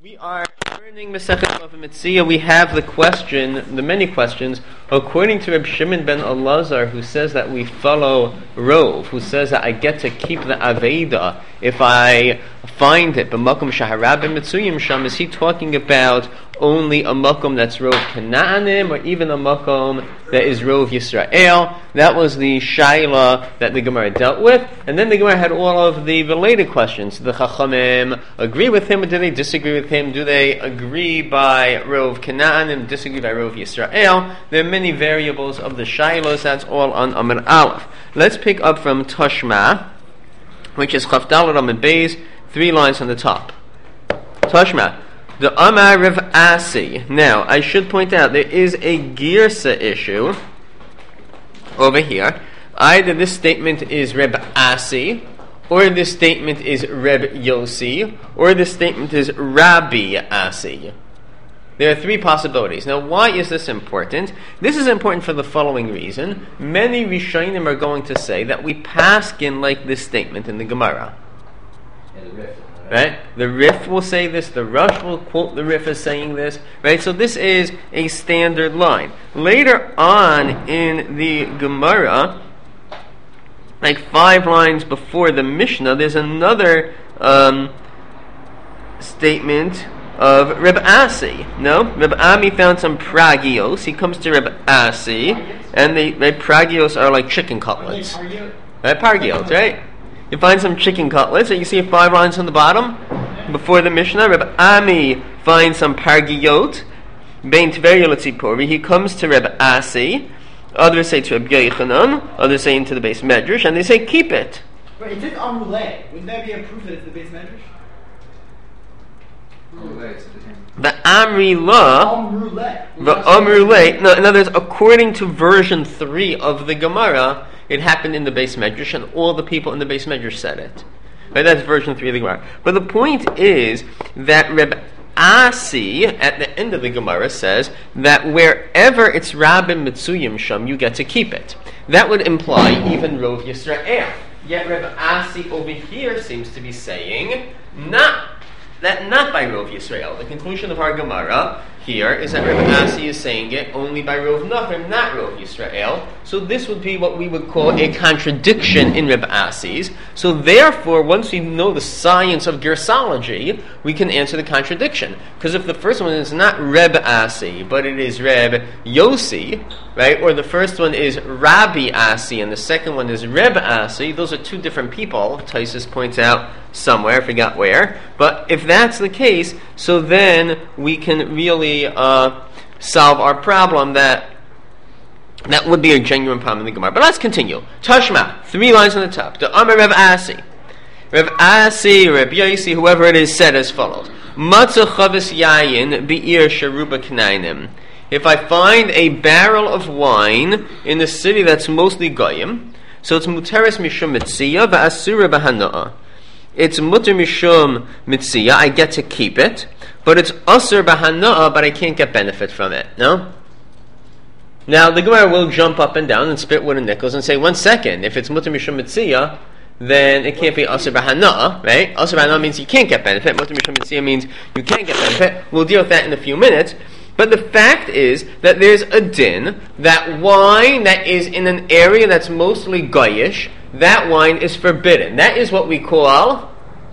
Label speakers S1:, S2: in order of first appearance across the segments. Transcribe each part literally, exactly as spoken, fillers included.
S1: We are learning Masechet Bava Metzia. We have the question, the many questions, according to Reb Shimon ben Elazar, who says that we follow Rov, who says that I get to keep the Aveda if I find it. But Makom Shaharabim Metzuyim Sham, is he talking about only a Makom that's Rov Kanaanim, or even a Makom that is Rov Yisrael? That was the Shaila that the Gemara dealt with. And then the Gemara had all of the related questions. The Chachamim agree with him, or do they disagree with him? Do they agree by Rov Kanaanim, disagree by Rov Yisrael? There are many variables of the Shailos. That's all on Amud Aleph. Let's pick up from Tashma, which is Chaf Daled Amud Beis, three lines on the top. Tashma. The Amar Rav Asi. Now, I should point out, there is a Girsa issue over here. Either this statement is Reb Asi, or this statement is Reb Yossi, or this statement is Rabbi Asi. There are three possibilities. Now, why is this important? This is important for the following reason. Many Rishonim are going to say that we paskin like this statement in the Gemara. Right? The Rif will say this, the Rush will quote the Rif as saying this, right? So this is a standard line. Later on in the Gemara, like five lines before the Mishnah, there's another um, statement of Reb Asi. No? Reb Ami found some pragios. He comes to Reb Asi, and the right, pragios are like chicken cutlets. Right? Pargios, right? You find some chicken cutlets, and you see five lines on the bottom before the Mishnah. Reb Ami finds some pargiyot. Bein Tveria L'Tzipori. He comes to Reb Asi. Others say to Reb Yochanan. Others say into the base medrash, and they say keep it.
S2: But it says amruleh. Wouldn't that be a proof that it's the base medrash?
S1: The Amri La, the Amruleh. No, in other words, according to version three of the Gemara, it happened in the base medrash, and all the people in the base medrash said it. Right? That's version three of the Gemara. But the point is that Reb Asi, at the end of the Gemara, says that wherever it's Rabbim Mitzuyim Sham, you get to keep it. That would imply even Rov Yisrael. Yet Reb Asi over here seems to be saying not that not by Rov Yisrael. The conclusion of our Gemara here is that Reb Asi is saying it only by Rov Nachrim, not Rov Yisrael. So this would be what we would call a contradiction in Reb Asi's. So therefore, once we know the science of Gersology, we can answer the contradiction. Because if the first one is not Reb Asi, but it is Reb Yossi, right? Or the first one is Rabbi Asi, and the second one is Reb Asi, those are two different people. Taisus points out somewhere, I forgot where. But if that's the case, so then we can really uh, solve our problem that that would be a genuine problem in the Gemara. But let's continue. Tashma, three lines on the top. The Amar Rav Asi. Rav Asi, Rav Yossi, whoever it is, said as follows. Matzah chavis yayin be'ir sharuba knainim. If I find a barrel of wine in the city that's mostly goyim, so it's muteres mishum mitziyah va'asura b'hana'ah. It's muter mishum mitziyah, I get to keep it, but it's asur b'hana'ah, but I can't get benefit from it. No? Now, the Gemara will jump up and down and spit wooden nickels and say, one second, if it's muter mishum mitziyah, then it can't be asur b'hana'ah, right? Asur b'hana'ah means you can't get benefit. Muter mishum mitziyah means you can't get benefit. We'll deal with that in a few minutes. But the fact is that there's a din that wine that is in an area that's mostly goyish, that wine is forbidden. That is what we call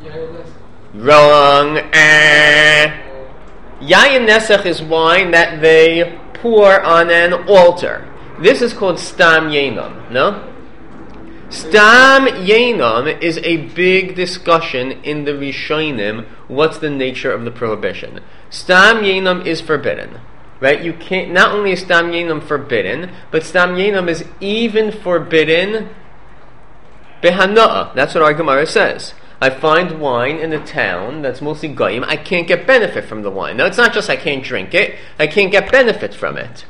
S1: wrong. Eh. Yayin Nesach is wine that they pour on an altar. This is called Stam Yenam. No? Stam Yenam is a big discussion in the Rishonim. What's the nature of the prohibition? Stam Yenam is forbidden. Right? You can't. Not only is Stam Yenam forbidden, but Stam Yenam is even forbidden Behana'ah. That's what our Gemara says. I find wine in a town that's mostly goyim. I can't get benefit from the wine. Now, it's not just I can't drink it. I can't get benefit from it.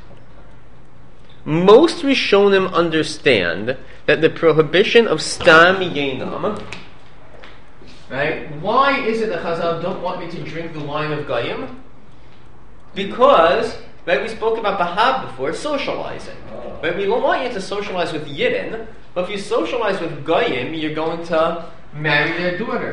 S1: Most Rishonim understand that the prohibition of Stam Yenam, right? Why is it that Chazal don't want me to drink the wine of goyim? Because, right, we spoke about Bahab before, socializing. Right? We don't want you to socialize with Yidden, but if you socialize with Goyim, you're going to marry their daughters.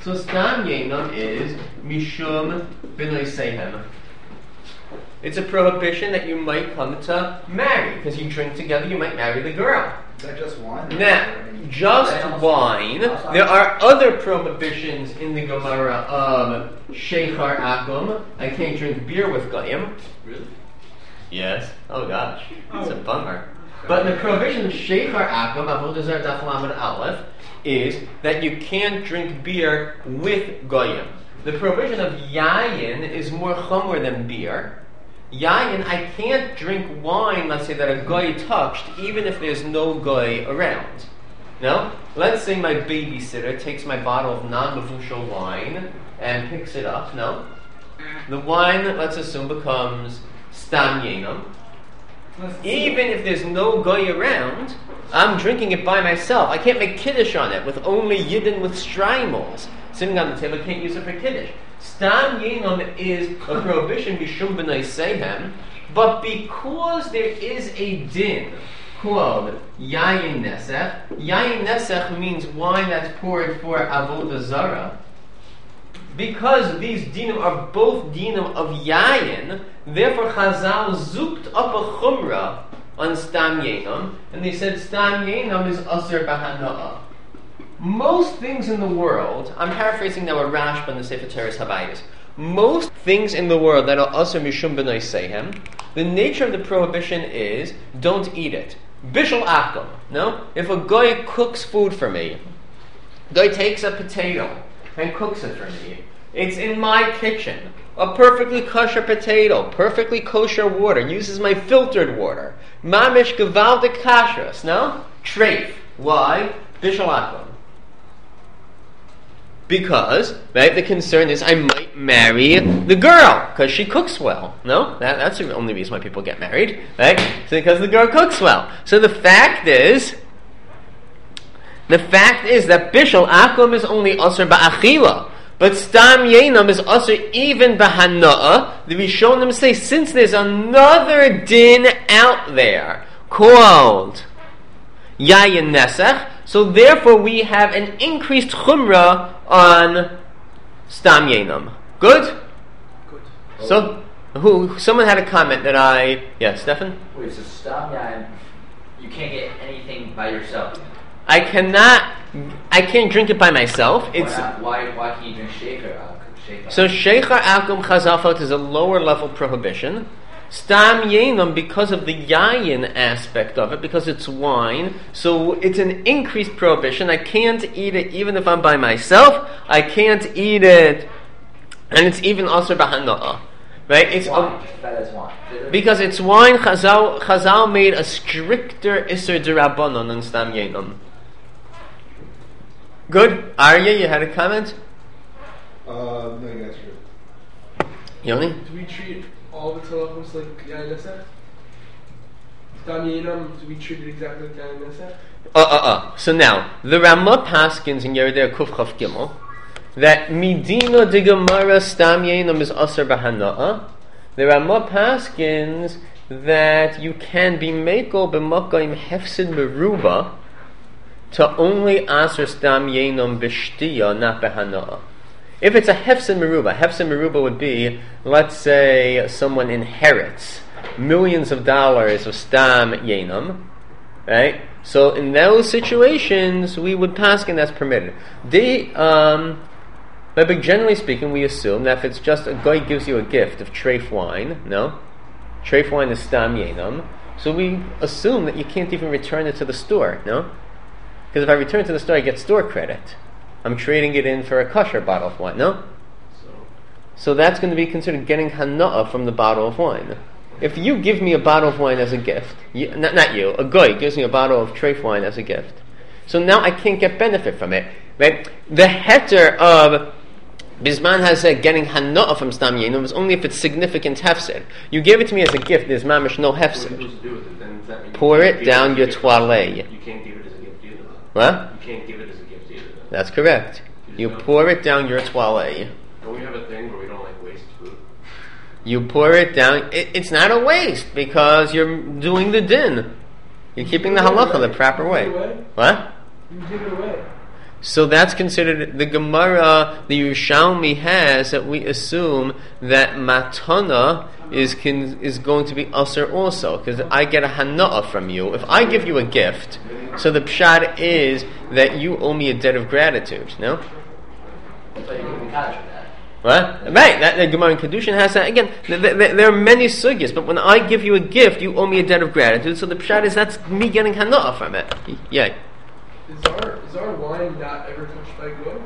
S1: So Stam Yenam is Mishum B'nai Sehem. It's a prohibition that you might come to marry. Because you drink together, you might marry the girl.
S2: Is that just wine?
S1: Now, just wine. There are other prohibitions in the Gemara of Sheikhar Akum. I can't drink beer with Goyim.
S2: Really?
S1: Yes. Oh gosh. It's a bummer. But the prohibition of Sheikhar Akum, Avodah Zarah Daf Lamed Aleph, is that you can't drink beer with Goyim. The prohibition of Yayin is more chumor than beer. Yayin, I can't drink wine, let's say, that a goy touched, even if there's no goy around. No? Let's say my babysitter takes my bottle of non-mavushal wine and picks it up. No? The wine, let's assume, becomes Stam Yenam. Even if there's no goy around, I'm drinking it by myself. I can't make kiddush on it with only yidden with strymals sitting on the table. I can't use it for kiddush. Stam Yenam is a prohibition Mishum B'nai Sehem, but because there is a din called Yayin Nesech, Yayin Nesech means wine that's poured for Avodah Zarah. Because these dinim are both dinim of Yayin, therefore Chazal zooped up a chumrah on Stam Yenam, and they said Stam Yenam is Aser B'Hana'ah. Most things in the world, I'm paraphrasing now a Rashba in the Sefer Teres Habayis. Most things in the world that are Aser Mishum B'nai Sehem, the nature of the prohibition is don't eat it. Bishul Akum. No? If a guy cooks food for me, guy takes a potato and cooks it for me. It's in my kitchen. A perfectly kosher potato, perfectly kosher water, uses my filtered water. Mamish gevaldik kashrus, no? Treif. Why? Bishul Akum. Because, right, the concern is I might marry the girl because she cooks well. No? That, that's the only reason why people get married, right? So because the girl cooks well. So the fact is, the fact is that Bishul Akum is only Asr Ba'achila. But Stam Yenam is Asr even B'Hana'ah. The Rishonim say, since there's another din out there called Yayin Nesech, so therefore we have an increased chumrah on Stam Yenam. Good?
S2: Good.
S1: So, who? Someone had a comment that I... Yeah, Stefan?
S3: Wait, so Stam Yayin, you can't get anything by yourself?
S1: I cannot... I can't drink it by myself. It's
S3: why, not? why, why can't you drink Sheikhar Akum?
S1: So Sheikhar Akum Chazal is a lower level prohibition. Stam Yenam, because of the Yayin aspect of it, because it's wine, so it's an increased prohibition. I can't eat it even if I'm by myself. I can't eat it, and it's even Asr B'Hana'ah. Right? It's
S3: wine. Um, that is wine.
S1: Because it's wine. Chazal, Chazal made a stricter Isser D'Rabbanan on Stam Yenam. Good. Arya, you had a comment?
S4: Uh, no, you guys are
S1: Yoni?
S5: Do we treat all the talachos like Yayin Nesech? Stam Yenam, do we treat it exactly like Yayin Nesech?
S1: Uh, uh, uh. So now, the Ramah Paskins in Yeridei Kuf Chaf Gimel, that Midina de Gemara Stam Yenam is Asr B'Hana'ah. The Ramah Paskins that you can be Mekel B'Makayim Hefsid Meruba to only Asr Stam Yenam B'Shtiya, not B'Hana'ah. If it's a Hefsid Meruba, Hefsid Meruba would be, let's say, someone inherits millions of dollars of Stam Yenam, right? So in those situations, we would paskin that's permitted. They, um, but generally speaking, we assume that if it's just a guy gives you a gift of treif wine, no? Treif wine is Stam Yenam, so we assume that you can't even return it to the store, no? Because if I return it to the store, I get store credit. I'm trading it in for a kosher bottle of wine, no? So, so that's going to be considered getting hana'ah from the bottle of wine. If you give me a bottle of wine as a gift, you, not, not you, a guy gives me a bottle of treif wine as a gift, so now I can't get benefit from it, right? The heter of Bisman has said getting hana'ah from Stam Yenam is only if it's significant hefsed. You gave it to me as a gift, there's mamish no hefsed. Pour it down your toilet.
S6: You can't give it as a gift either.
S1: What?
S6: You can't give it as a gift either.
S1: That's correct. You pour it down your toilet.
S6: Don't we have a thing where we don't like waste food?
S1: You pour it down. It, it's not a waste because you're doing the din. You're keeping the halacha the proper way. What?
S5: You give it away.
S1: So that's considered the Gemara, the Yerushalmi has that we assume that matana is can, is going to be usher also, because I get a hana'ah from you. If I give you a gift, so the pshat is that you owe me a debt of gratitude, no?
S3: So you can be kaddish with that.
S1: What? Right, that, the Gemara in Kedushin has that. Again, th- th- th- there are many sugyas, but when I give you a gift, you owe me a debt of gratitude, so the pshat is that's me getting hana'ah from it. Yeah.
S5: Is our is our wine not ever touched by goy?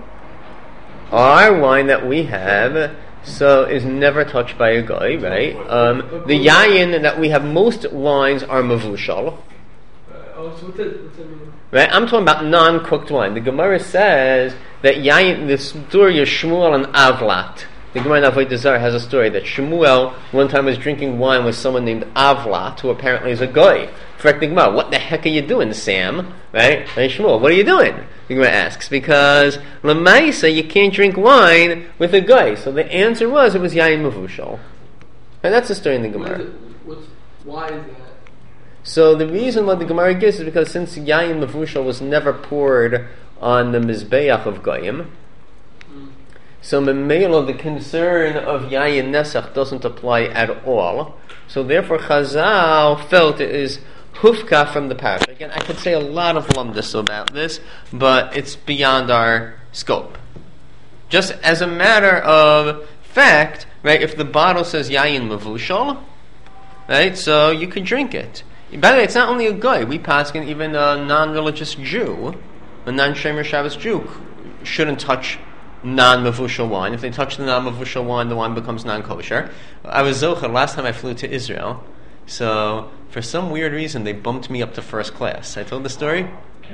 S1: Our wine that we have, so is never touched by a guy, right? Um, the yayin that we have, most wines are mavushal,
S5: Uh, oh, so what's it? What's it mean?
S1: right? I'm talking about non-cooked wine. The Gemara says that yayin, the story of Shmuel and Avlat. The Gemara in Avodah Zarah has a story that Shmuel one time was drinking wine with someone named Avlat, who apparently is a guy. Correct the Gemara, what the heck are you doing, Sam? Right? Hey, Shmuel, what are you doing? The Gemara asks, because Lamaisa, you can't drink wine with a guy. So the answer was, it was yayin mavushal. And that's the story in the
S5: What
S1: Gemara.
S5: is it? What's, why is that?
S1: So the reason why the Gemara gives is because since yayin mavushal was never poured on the mizbeach of goyim,
S5: Mm.
S1: so memelo, the concern of yayin nesach doesn't apply at all. So therefore Chazal felt it is hufka from the parasha. Again, I could say a lot of lumdus about this, but it's beyond our scope. Just as a matter of fact, right, if the bottle says yayin mavushal, right, so you could drink it. By the way, it's not only a guy. We paskin, even a non-religious Jew, a non-Shomer Shabbos Jew, shouldn't touch non-mavushal wine. If they touch the non-mavushal wine, the wine becomes non-kosher. I was zocher last time I flew to Israel, so for some weird reason they bumped me up to first class. I told the story.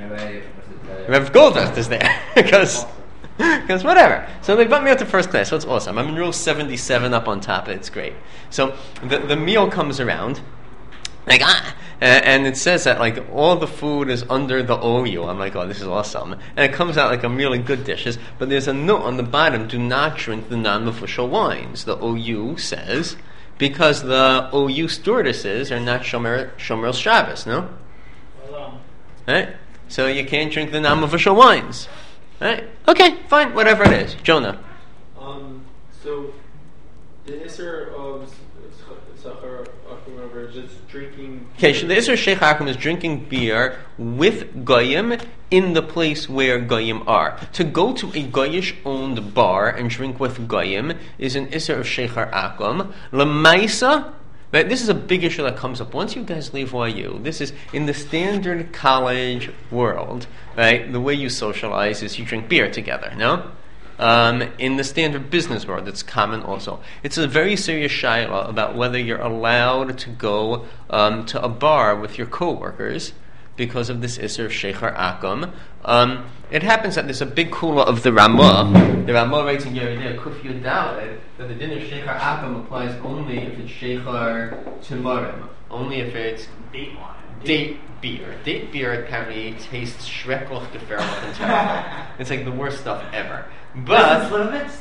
S1: Rev Goldust is there because because whatever. So they bumped me up to first class. So it's awesome. I'm in row seventy-seven up on top. It's great. So the the meal comes around. Like ah, and, and it says that like all the food is under the O U. I'm like, oh, this is awesome, and it comes out like a really good dishes. But there's a note on the bottom: do not drink the non-official wines. The O U says because the O U stewardesses are not shomer shomer Shabbos, no,
S2: Well,
S1: right? So you can't drink the non-official wines, right? Okay, fine, whatever it is. Jonah.
S7: Um, so the Isser of Sachar Akum, just drinking.
S1: Okay, so the Isser Sheikh Hakim is drinking beer with Goyim in the place where Goyim are. To go to a Goyish-owned bar and drink with Goyim is an Isser of Sheikh Hakim. Lemaisa, right, this is a big issue that comes up. Once you guys leave Y U, this is in the standard college world, right, the way you socialize is you drink beer together, no? Um, in the standard business world, it's common also. It's a very serious shaila about whether you're allowed to go um, to a bar with your coworkers because of this Isser of Sheikhar Akum. Um, it happens that there's a big kula of the Ramah. The Ramah writes in Yeridea Kuf Yud Daled that the din of Sheikhar Akum applies only if it's Sheikhar Timarim, only if it's
S2: date wine.
S1: date beer. Date beer apparently tastes shreklach geferlach and terrible. It's like the worst stuff ever. But
S2: limits?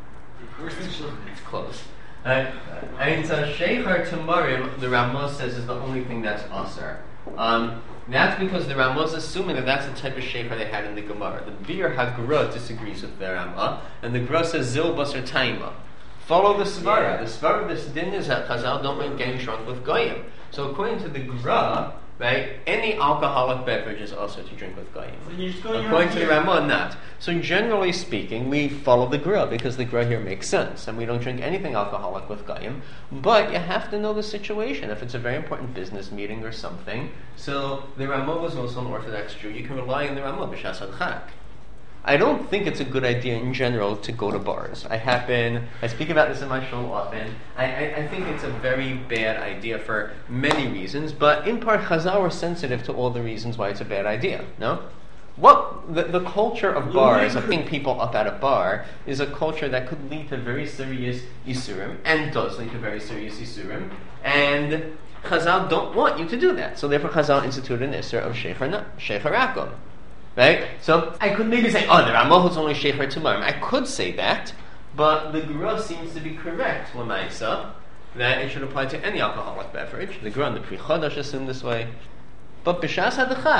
S1: it's close. Uh, and so Sheikhar Tamarim, the Ramah says, is the only thing that's asar. Um, that's because the Ramah is assuming that that's the type of Sheikhar they had in the Gemara. The beer Hagra disagrees with the Ramah, and the Gra says Zil Basar Taima. Follow the Svara. The Svara of this din is that Chazal don't want getting drunk with Goyim. So according to the Gra, right, any alcoholic beverage is also to drink with Goyim.
S2: So you just go in your
S1: According
S2: own
S1: to the
S2: beer.
S1: Ramah, not. So generally speaking, we follow the Gra because the Gra here makes sense, and we don't drink anything alcoholic with Goyim. But you have to know the situation. If it's a very important business meeting or something, so the Ramah was also an Orthodox Jew. You can rely on the Ramah b'shas hadchak. I don't think it's a good idea in general to go to bars. I happen, I speak about this in my show often. I, I, I think it's a very bad idea for many reasons, but in part Chazal are sensitive to all the reasons why it's a bad idea, no? What the, the culture of bars, of picking people up at a bar, is a culture that could lead to very serious isurim, and does lead to very serious isurim, and Chazal don't want you to do that. So therefore Chazal instituted an isur of Sheikhar Akum. Right? So I could maybe say, oh, the Ramah is only Sheikhar Tumarim. I could say that, but the Gra seems to be correct, Lamaisa, that it should apply to any alcoholic beverage. The Gra and the Pri Chodesh assume this way. But B'shas HaDachak,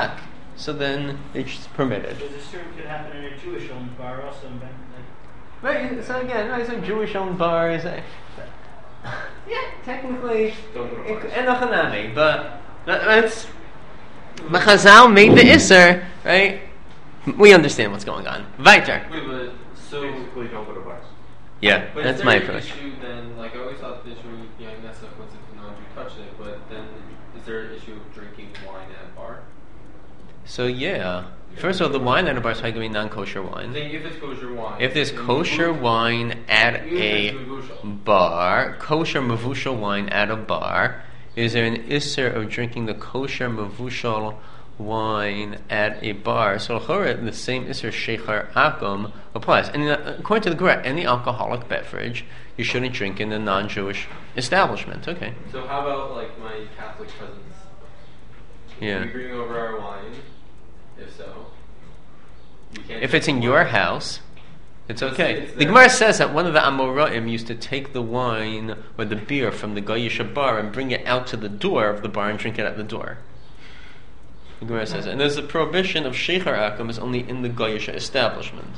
S1: so then it's permitted.
S2: Because this term could happen in a Jewish-owned bar also. In Ben-
S1: Right, so again, right, so Jewish-owned bars, uh, yeah, technically,
S6: Don't go to
S1: it-
S6: bars.
S1: enochanami, but that, that's, but Chazal made the Isser, right? We understand what's going on. Weiter.
S7: Wait, but so.
S6: Basically, don't go to bars.
S1: Yeah,
S7: But
S1: that's
S7: is
S1: my
S7: there an
S1: approach.
S7: issue then? Like I always thought the issue, you know, that's not once if a non-Jew touched it, but then is there an issue of drinking wine at a bar?
S1: So yeah, first of all, the wine at a bar is probably going to be non-kosher
S7: I
S1: wine.
S7: think if it's kosher wine.
S1: If there's
S7: then
S1: kosher
S7: mevushal-
S1: wine at
S7: even if
S1: a
S7: it's mevushal.
S1: bar, kosher mavushal wine at a bar, is there an isser of drinking the kosher mavushal wine at a bar? So the same isser sheikhar akum applies. And uh, according to the Gemara, any alcoholic beverage you shouldn't drink in a non-Jewish establishment. Okay.
S7: So how about like my Catholic cousins?
S1: Yeah.
S7: Can we bring over our wine? If so, you can't
S1: If
S7: drink
S1: it's in
S7: the
S1: your
S7: wine.
S1: house, it's
S7: It's-
S1: okay.
S7: it's
S1: The
S7: there.
S1: Gemara says that one of the Amoraim used to take the wine or the beer from the Goyish bar and bring it out to the door of the bar and drink it at the door. The Gemara says that. And there's a prohibition of Sheikhar Akum is only in the Goyish establishment.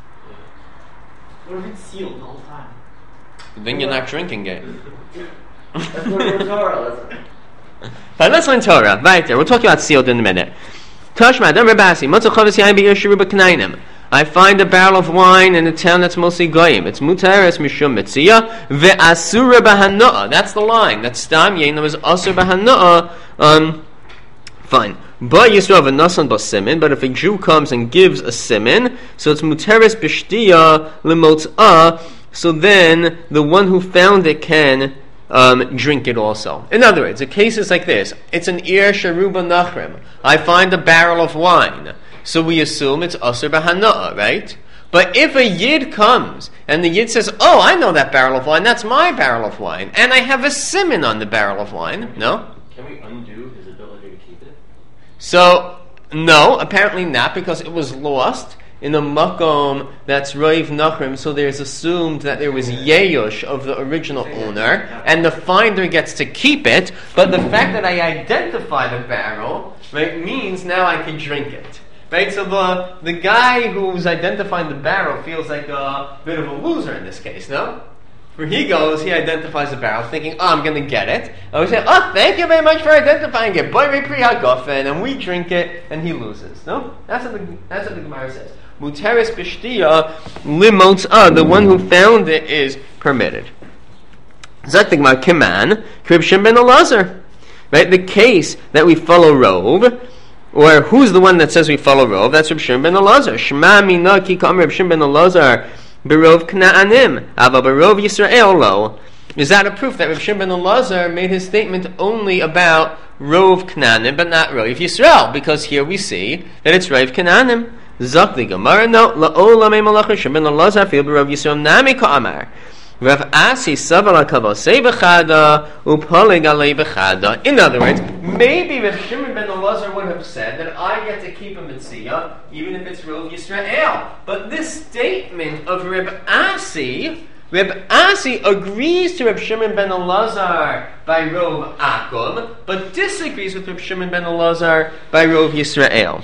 S2: What if it's sealed the whole time?
S1: Then you're not drinking it.
S3: That's what we're Torah, listen.
S1: But let's learn Torah. Right there. We'll talk about sealed in a minute. Tashma, Dam Rabasi, Motzah Chavas Yain Be'ir Shiruba Knainim. I find a barrel of wine in a town that's mostly goyim. It's mutaris mishum mitzia ve'asura b'hanoah. That's the line. That's stam yain. That was asur b'hanoah. Um, fine. But Yisrael v'nasan b'simin. But if a Jew comes and gives a simin, so it's mutaris b'shtiya l'motzah. So then the one who found it can um, drink it also. In other words, a case is like this. It's an ir sharuba nachrim. I find a barrel of wine. So we assume it's asur b'hanoah, right? But if a yid comes and the yid says, "Oh, I know that barrel of wine. That's my barrel of wine, and I have a simin on the barrel of wine," no.
S6: Can we undo his ability to keep it?
S1: So no, apparently not, because it was lost in a makom that's roiv nachrim. So there's assumed that there was yeyush of the original owner, and the finder gets to keep it. But the fact that I identify the barrel, right, means now I can drink it. Right, so the the guy who's identifying the barrel feels like a bit of a loser in this case, no? Where he goes, he identifies the barrel, thinking, "Oh, I'm going to get it." And we say, "Oh, thank you very much for identifying it, boy, and we drink it, and he loses. No, that's what the that's what the Gemara says. Muteris b'shtiya limotza, the one who found it is permitted. Zak the Gemara kiman krib Shimon ben Elazar, right? The case that we follow Rov. Or who's the one that says we follow Rov? That's Reb Shimon ben Elazar. Shema mina ki kam Reb Shimon ben Elazar berov Knaanim, ava berov Yisrael lo. Is that a proof that Reb Shimon ben Elazar made his statement only about Rov Knaanim, but not Rov Yisrael? Because here we see that it's Rov Knaanim. Zakli Gemara no laolam emalach Shimon ben Elazar fil berov Yisrael nami ka'amar. Rav Asi savala kavosei b'chada upolig alei b'chada. In other words, maybe Rav Shimon ben Elazar would have said that I get to keep a mitzvah even if it's Rov Yisrael. But this statement of Rav Asi, Rav Asi agrees to Rav Shimon ben Elazar by Rov Akum, but disagrees with Rav Shimon ben Elazar by Rov Yisrael.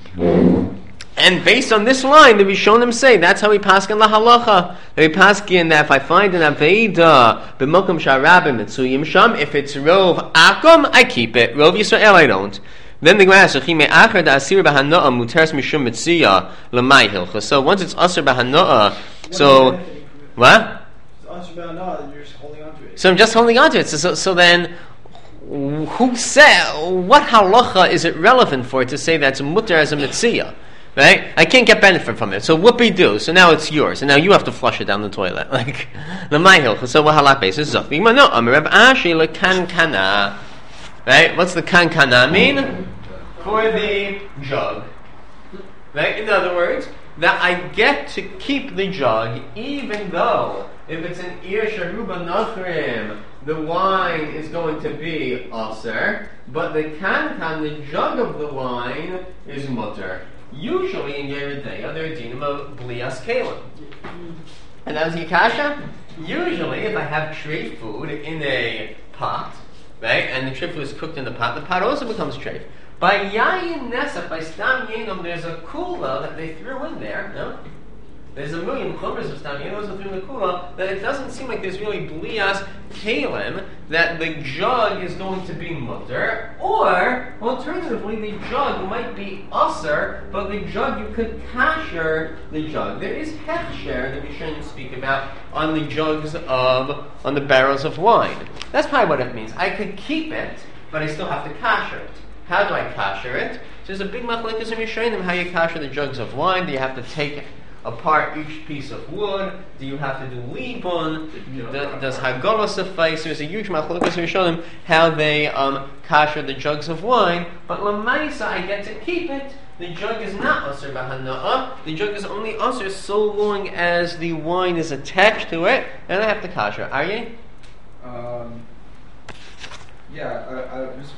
S1: And based on this line, the Rishonim say that's how we paskin la halacha. We paskin that if I find an aveda b'mokum sharabim mitzuyim sham, if it's rov akum, I keep it. Rov Yisrael, I don't. Then the Gemara asks, "Chime acher da asir b'hanoah muteres mishum mitziya l'may hilcha." So once it's asir b'hanoah, so what?
S2: It's asur b'hanoah, you're just holding on to it.
S1: So I'm just holding on to it. So, so, so then, who said what halacha is it relevant for to say that's muter as a mitziyah? Right? I can't get benefit from it. So whoopie do. So now it's yours. And now you have to flush it down the toilet. Like the Maihil. So what halak basis is no, Amrab Ashi le kankana. Right? What's the kankana mean? For the jug. Right? In other words, that I get to keep the jug even though if it's an ir sharuba nachrim, the wine is going to be aser, but the kankan, the jug of the wine, is mutter. Usually in Yeridea, there are dinim of blias kalim. And that was Yikasha. Usually, if I have treif food in a pot, right, and the treif food is cooked in the pot, the pot also becomes treif. By Yayin Nesach, by Stam Yenom, there's a kula that they threw in there, no? There's a million chumras of Stam Yenom that threw in the kula, that it doesn't seem like there's really blias kalim, that the jug is going to be mutter, or, alternatively, the jug might be usser, but the jug, you could kasher the jug. There is hechsher that we shouldn't speak about on the jugs of, on the barrels of wine. That's probably what it means. I could keep it, but I still have to kasher it. How do I kasher it? So there's a big machlokes in Rishonim how you kasher the jugs of wine. Do you have to take apart each piece of wood? Do you have to do libun? Do, does Hagala suffice? There's a huge machlokes in Rishonim how they um, kasher the jugs of wine. But lamaisa, I get to keep it. The jug is not usher b'hana'ah. The jug is only usher so long as the wine is attached to it, and I have to kasher. Are you?
S4: Um, yeah, I, I just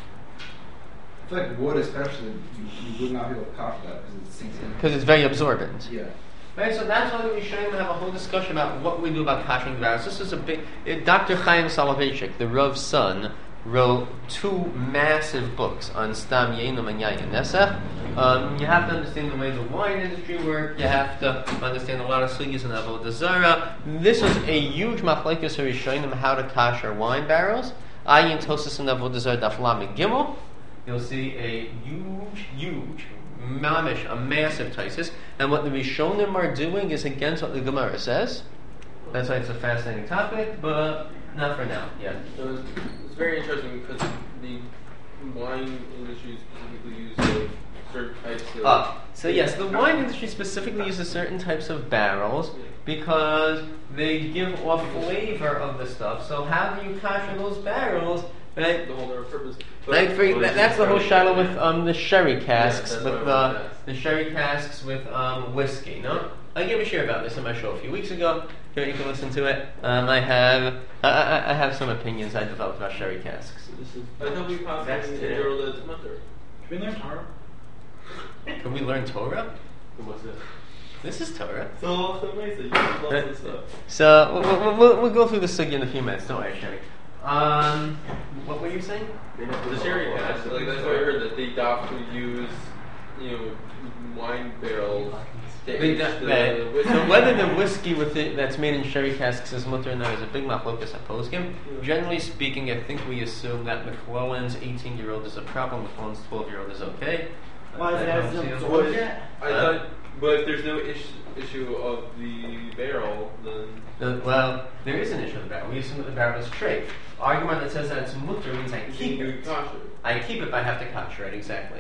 S4: I feel like wood, especially, you, you would not be able to copy that because it sinks in.
S1: Because it's very absorbent.
S4: Yeah.
S1: Right, so that's why we should have a whole discussion about what we do about kashering the barrels. This is a big. Uh, Doctor Chaim Soloveitchik, the Rav's son, wrote two massive books on Stam Yenom and Yayin Nesach. Um, you have to understand the way the wine industry works. You have to understand a lot of sugyas and avodah zarah. This was a huge machlekes Rishonim how to kasher wine barrels. Ayin Tosas and avodah zarah daf lamed gimel. You'll see a huge, huge, mamish, a massive taisis. And what the Rishonim are doing is against what the Gemara says. That's why it's a fascinating topic, but not for now. Yeah.
S7: So it's, it's very interesting because the wine industry specifically uses certain types of...
S1: Ah, so yes, the wine industry specifically uses certain types of barrels because they give off flavor of the stuff. So how do you kasher those barrels? Right?
S7: The whole other purpose.
S1: Like for, that, that's the whole shiloh with um, the sherry casks,
S7: Yeah,
S1: with the the sherry casks with um, whiskey. No, I gave a share about this on my show a few weeks ago. You can listen to it. Um, I have I, I, I have some opinions I developed about sherry casks.
S7: This is, I thought we passed in Gerald at Mutter.
S2: Should we learn Torah?
S1: Can we learn Torah?
S7: What's it?
S1: This is Torah.
S7: So, so amazing. You love this stuff.
S1: So we'll, we'll, we'll go through the sugya in a few minutes. Don't worry, Sherry. Um, what were you saying?
S7: The sherry cask, like that's what I heard that they have to use, you know, wine barrels. To
S1: They
S7: age
S1: do-
S7: the
S1: right.
S7: whiskey.
S1: So whether the whiskey with it that's made in sherry casks is mutter or not is a big machlokas at poskim. Generally speaking, I think we assume that McClellan's eighteen-year-old is a problem. McClellan's twelve-year-old is okay.
S2: Why is it
S1: I
S2: has
S1: don't see
S2: no
S1: it.
S2: Torah yet?
S7: I thought, but if there's no ish, issue of the barrel, then
S1: The- well, there is an issue with the barrel. We assume that the barrel is straight. Argument that says that it's mutter means I keep
S7: you
S1: it.
S7: kasher.
S1: I keep it, but I have to kasher it exactly.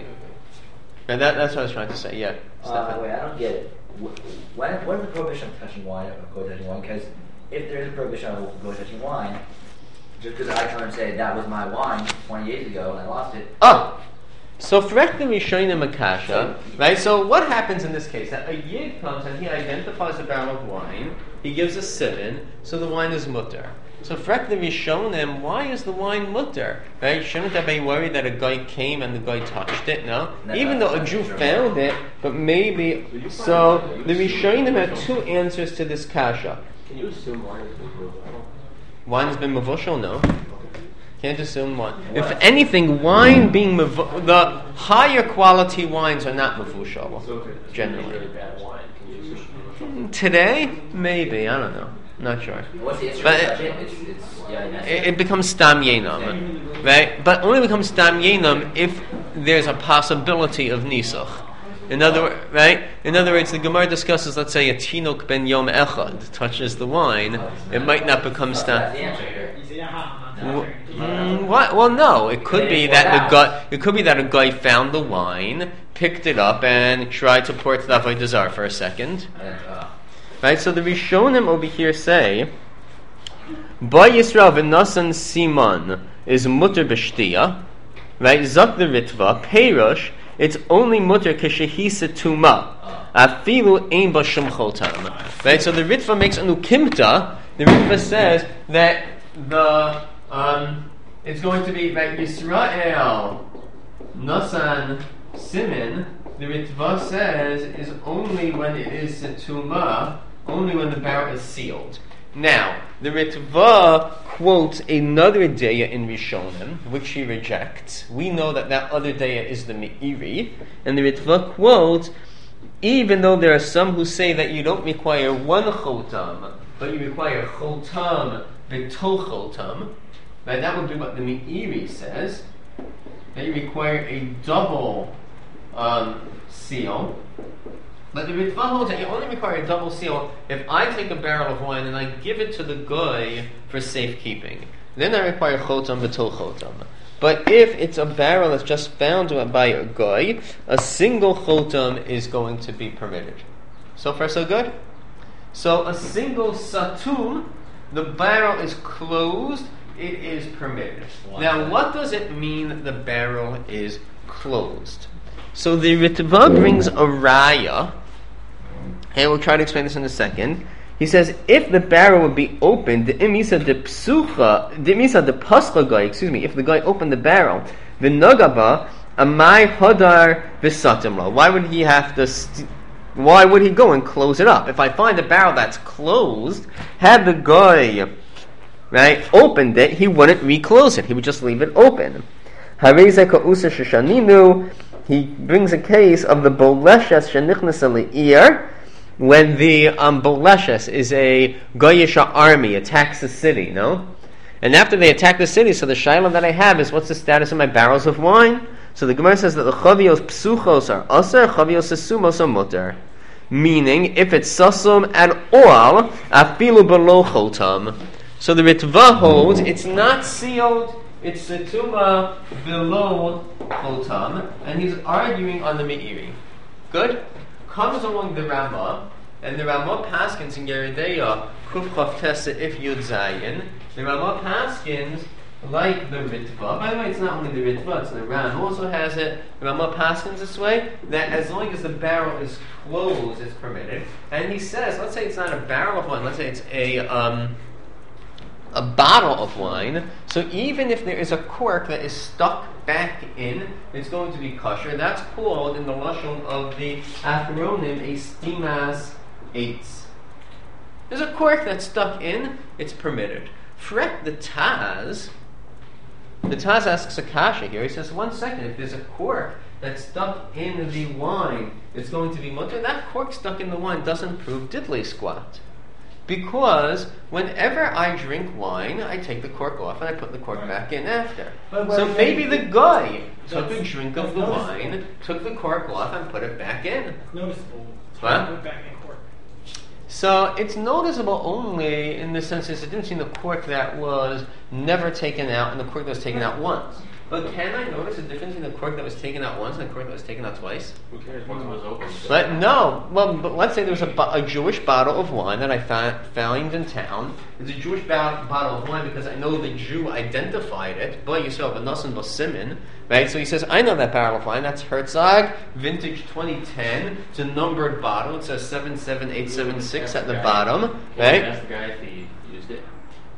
S1: And that, that's what I was trying to say. Yeah,
S3: Uh,
S1: Stefan.
S3: wait, I don't get it. Wh- What, what is the prohibition of touching wine or go touching wine? Because if there is a prohibition of go touching wine, just because I come and say that was my wine twenty years ago and I lost it.
S1: Oh, so Frech the Rishonim Akasha, right? So what happens in this case? That a yid comes and he identifies a barrel of wine. He gives a siman, so the wine is mutter. So Frech the Rishonim, why is the wine mutter? Right? Shouldn't I be worried that a guy came and the guy touched it? No,
S3: That's
S1: even though a Jew found it, but maybe. So the Rishonim have two answers to this kasha.
S6: Can you assume wine is movable?
S1: Wine has been mavushal? No. Can't assume wine. If anything, wine being mavu- the higher quality wines are not mavushal generally.
S6: Really bad wine. Can you assume?
S1: Today, maybe I don't know. Not sure.
S3: What's the issue
S1: But
S3: with
S1: it-
S3: touching? It's, it's, yeah, that's
S1: It, it becomes stam yenam, right? But only becomes stam yenam if there's a possibility of nisuch. In other words, right? In other words, the Gemara discusses, let's say, a tinok ben yom echad touches the wine, it might not become
S3: That's
S1: stam.
S3: the answer here.
S2: You say, aha,
S3: No.
S1: Mm, what? Well, no. It could be that the guy. It could be that a guy found the wine, picked it up, and tried to pour it to the avodah zarah for a second.
S3: And, uh,
S1: Right. So the Rishonim over here say, "Ba Yisrael v'nasan siman is mutter b'shtiya." Right. Zak the Ritva Perush. It's only mutter keshehisa tuma. Afilu ein ba shum chotam. Right. So the Ritva makes a nukimta. The Ritva says that the um, it's going to be right Yisrael nasan simin. The Ritva says is only when it is tuma. Only when the barrel is sealed. Now, the Ritva quotes another Deya in Rishonim, which he rejects. We know that that other Deya is the Meiri, and the Ritva quotes, even though there are some who say that you don't require one chotam, but you require chotam b'toch chotam, right? That would be what the Meiri says, that you require a double um, seal. But the Ritva holds that you only require a double seal if I take a barrel of wine and I give it to the goy for safekeeping. Then I require chotam b'toch chotam. But if it's a barrel that's just found by a goy, a single chotam is going to be permitted. So far, so good? So a single satum, the barrel is closed, it is permitted. Wow. Now, what does it mean the barrel is closed? So the Ritva brings a raya, and we'll try to explain this in a second. He says, if the barrel would be opened, the imisa de psucha, the imisa de pascha guy, excuse me, if the guy opened the barrel, the nagaba, amai hodar v'satimra. Why would he have to, st- why would he go and close it up? If I find a barrel that's closed, had the guy, right, opened it, he wouldn't reclose it. He would just leave it open. Hareze ka'usa sheshaninu, he brings a case of the boleshes shenichnas le'ir, when the um, boleshes is a Goyisha army attacks the city, no? And after they attack the city, so the shiloh that I have is, what's the status of my barrels of wine? So the Gemara says that the chavios psuchos are aser, chavios sesumos are mutter. Meaning, if it's sasum at all, afilu below chotam. So the Ritva holds, it's not sealed, it's setuma below chotam, and he's arguing on the Meiri. Good? Comes along the Rama, and the Rama paskins in Yeridea Kuf Chav Tesa if Yud Zayin. The Rama paskins like the Ritva. By the way, it's not only the Ritva; it's the Ram also has it. The Rama paskins this way that as long as the barrel is closed, it's permitted. And he says, let's say it's not a barrel of wine. Let's say it's a um, a bottle of wine. So even if there is a cork that is stuck back in, it's going to be kosher. That's called, in the lashon of the Achronim, a stimas eitz. There's a cork that's stuck in, it's permitted. Frek the Taz, the Taz asks a kasha here. He says, one second, if there's a cork that's stuck in the wine, it's going to be mutter. That cork stuck in the wine doesn't prove diddly squat. Because whenever I drink wine, I take the cork off and I put the cork right. back in after. But, so maybe the guy took a drink of the noticeable. wine, took the cork off and put it back in.
S2: It's noticeable.
S1: What?
S2: Put back in cork.
S1: So it's noticeable only in the sense that it didn't seem the cork that was never taken out and the cork that was taken out once. But can I notice a difference in the cork that was taken out once and the cork that was taken out twice?
S6: Who cares? Once it was open.
S1: But no. Well, but let's say there's a, a Jewish bottle of wine that I found, found in town. It's a Jewish ba- bottle of wine because I know the Jew identified it. Boy, you saw B'nasan B'simin, right? So he says, I know that barrel of wine. That's Herzog, vintage twenty ten. It's a numbered bottle. It says seven seven eight seven six at the
S6: guy.
S1: bottom,
S6: Well,
S1: right?
S6: ask the guy if he used it.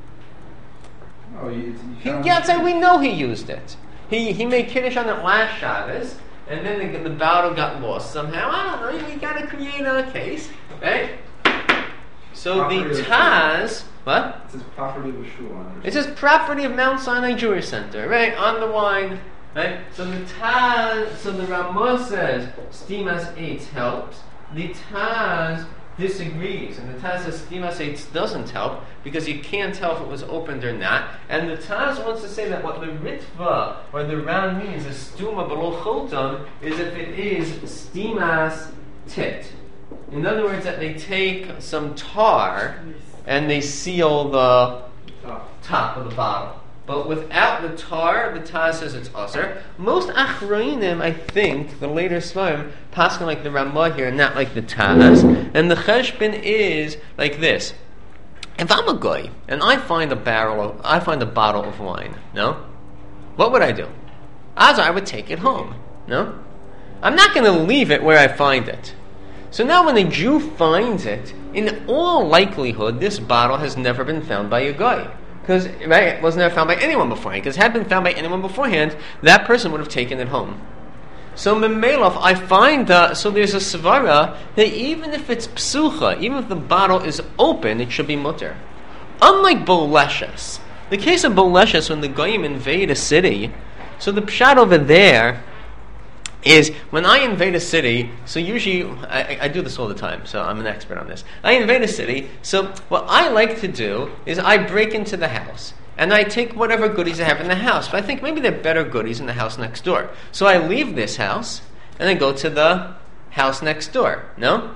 S4: Oh, you, you
S1: He,
S4: can't-
S1: yeah, so we know he used it. He he made Kiddush on it last Shabbos, and then the, the bottle got lost somehow. I don't know, we gotta create a case, right? So
S4: Property
S1: the
S4: of
S1: Taz, what?
S4: It says property of Shul on
S1: It says property of Mount Sinai Jewish Center, right? On the wine, right? So the Taz, so the Ramah says, Stimas Eitz helps. The Taz disagrees, and the Taz says Stimas Eitz doesn't help because you can't tell if it was opened or not. And the Taz wants to say that what the Ritva or the Ran means is Stuma below Chotam is if it is Stimas Tit. In other words, that they take some tar and they seal the top of the bottle. But without the tar, the Taz says it's aser. Most Achroinim, I think, the later Svarim, pass like the Ramah here, not like the Taz. And the Cheshbon is like this. If I'm a guy and I find a barrel, of, I find a bottle of wine, no? What would I do? As I would take it home, no? I'm not going to leave it where I find it. So now when a Jew finds it, in all likelihood, this bottle has never been found by a guy. Because right, it was never found by anyone beforehand. Because had it been found by anyone beforehand, that person would have taken it home. So Memelov, I find that, so there's a svara that even if it's psucha, even if the bottle is open, it should be mutter. unlike Boleshes, the case of Boleshes when the Goyim invade a city, so the pshat over there is when I invade a city, so usually, I, I do this all the time, so I'm an expert on this. I invade a city, so what I like to do is I break into the house, and I take whatever goodies I have in the house, but I think maybe there are better goodies in the house next door. So I leave this house, and I go to the house next door, no?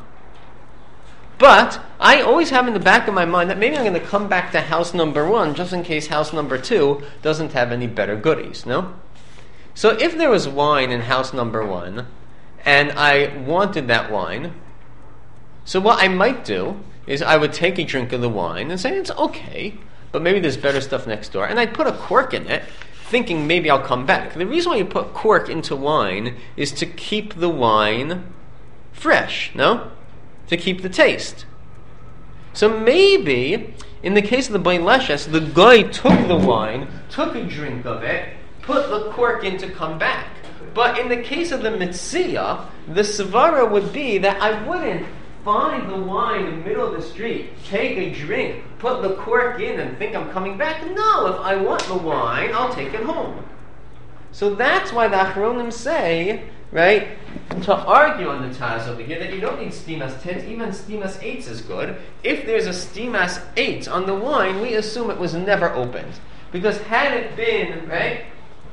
S1: But I always have in the back of my mind that maybe I'm going to come back to house number one, just in case house number two doesn't have any better goodies, no? So if there was wine in house number one, and I wanted that wine, so what I might do is I would take a drink of the wine and say, it's okay, but maybe there's better stuff next door, and I'd put a cork in it, thinking maybe I'll come back. The reason why you put cork into wine is to keep the wine fresh, no? To keep the taste. So maybe, in the case of the Bein Leshes, the guy took the wine, took a drink of it, put the cork in to come back. But in the case of the Mitzia, the Svara would be that I wouldn't find the wine in the middle of the street, take a drink, put the cork in and think I'm coming back. No, if I want the wine, I'll take it home. So that's why the Achronim say, right, to argue on the Taz over here that you don't need Stimas Tins, even Stimas Eights is good. If there's a Stimas Eight on the wine, we assume it was never opened. Because had it been, right,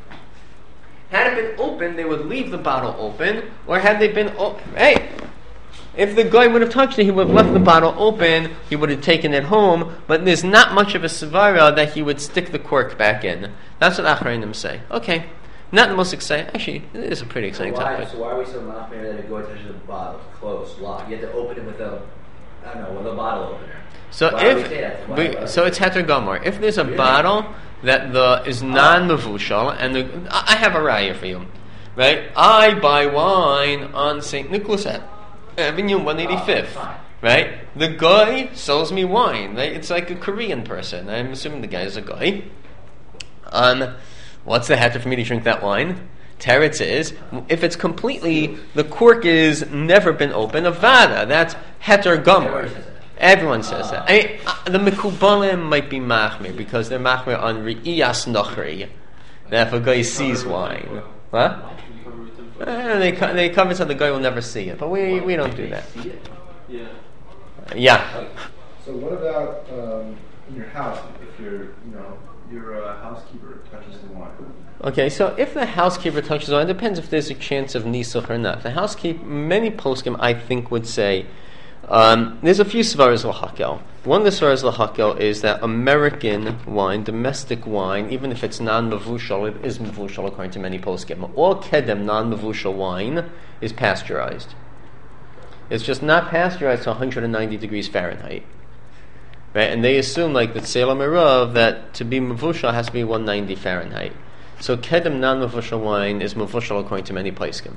S1: had it been open, they would leave the bottle open, or had they been open, right? If the guy would have touched it, he would have left the bottle open, he would have taken it home, but there's not much of a svara that he would stick the cork back in. That's what Achronim say. Okay, not the most exciting, actually, it is a pretty exciting
S3: so why,
S1: topic.
S3: So why are we so mafmir that a goy touches the bottle, closed, locked? You have to open it with a, I don't know, with a bottle opener.
S1: So
S3: why
S1: if,
S3: why,
S1: we,
S3: why,
S1: so it's heter gomor. If there's a
S3: really?
S1: bottle that the is non-mevushal, and the, I have a raya for you, right? I buy wine on Saint Nicholas Avenue, one eighty-fifth,
S3: oh,
S1: right? The guy sells me wine. Right? It's like a Korean person. I'm assuming the guy is a guy. Um, what's the heter for me to drink that wine? Teretz is, if it's completely, the cork is never been opened, avada, that's heter gomor. Everyone says uh, that. I mean, uh, the Mekubalim might be machmir because they're machmir on Re'iyas Nochri. That if a guy sees wine. What? Uh, they, co- they cover so the guy will never see it. But we, we don't do that.
S7: Yeah.
S1: Uh, yeah.
S4: So what about um, in your house if your you know your uh, housekeeper touches the wine?
S1: Okay, so if the housekeeper touches the wine, it depends if there's a chance of nisuch or not. The housekeeper, many poskim I think would say, Um, there's a few svaras l'hakel. One of the svaras l'hakel is that American wine, domestic wine, even if it's non-mevushal, it is mevushal according to many poskim. All kedem non-mevushal wine is pasteurized. It's just not pasteurized to one hundred ninety degrees Fahrenheit, right? And they assume, like the Tzela Merav, that to be mevushal has to be one hundred ninety Fahrenheit. So kedem non-mevushal wine is mevushal according to many poskim.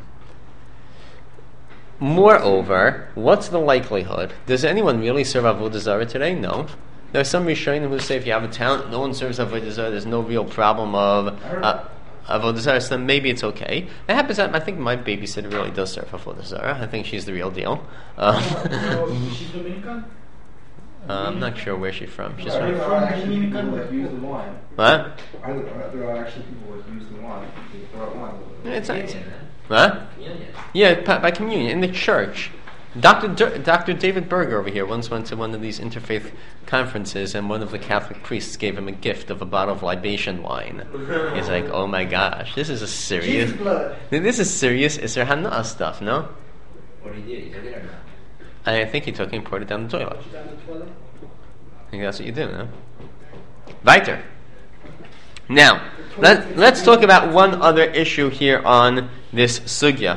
S1: Moreover, what's the likelihood? Does anyone really serve Avodah Zarah today? No. There are some Rishonim who say if you have a talent, no one serves Avodah Zarah, there's no real problem of uh, Avodah Zarah, so then maybe it's okay. It happens that I think my babysitter really does serve Avodah Zarah. I think she's the real deal. Um,
S2: She's Dominican?
S1: uh, I'm not sure where she's from. She's
S4: Are
S1: from...
S4: there are actually people that use the wine?
S1: What?
S4: Are there, are there actually people that use the wine? They throw out wine.
S1: It's, it's,
S3: Communion,
S1: what?
S3: communion.
S1: Yeah, by, by communion in the church. Doctor D- Doctor David Berger over here once went to one of these interfaith conferences, and one of the Catholic priests gave him a gift of a bottle of libation wine. He's like, "Oh my gosh, this is a serious,
S2: Jesus blood.
S1: this is serious Isser Hana'ah stuff, no?"
S3: What did he do? He took it or not?
S1: I think he took it and poured it down the toilet.
S2: Down the toilet.
S1: I think that's what you do, no? Weiter. Now, let, let's talk about one other issue here on this sugya.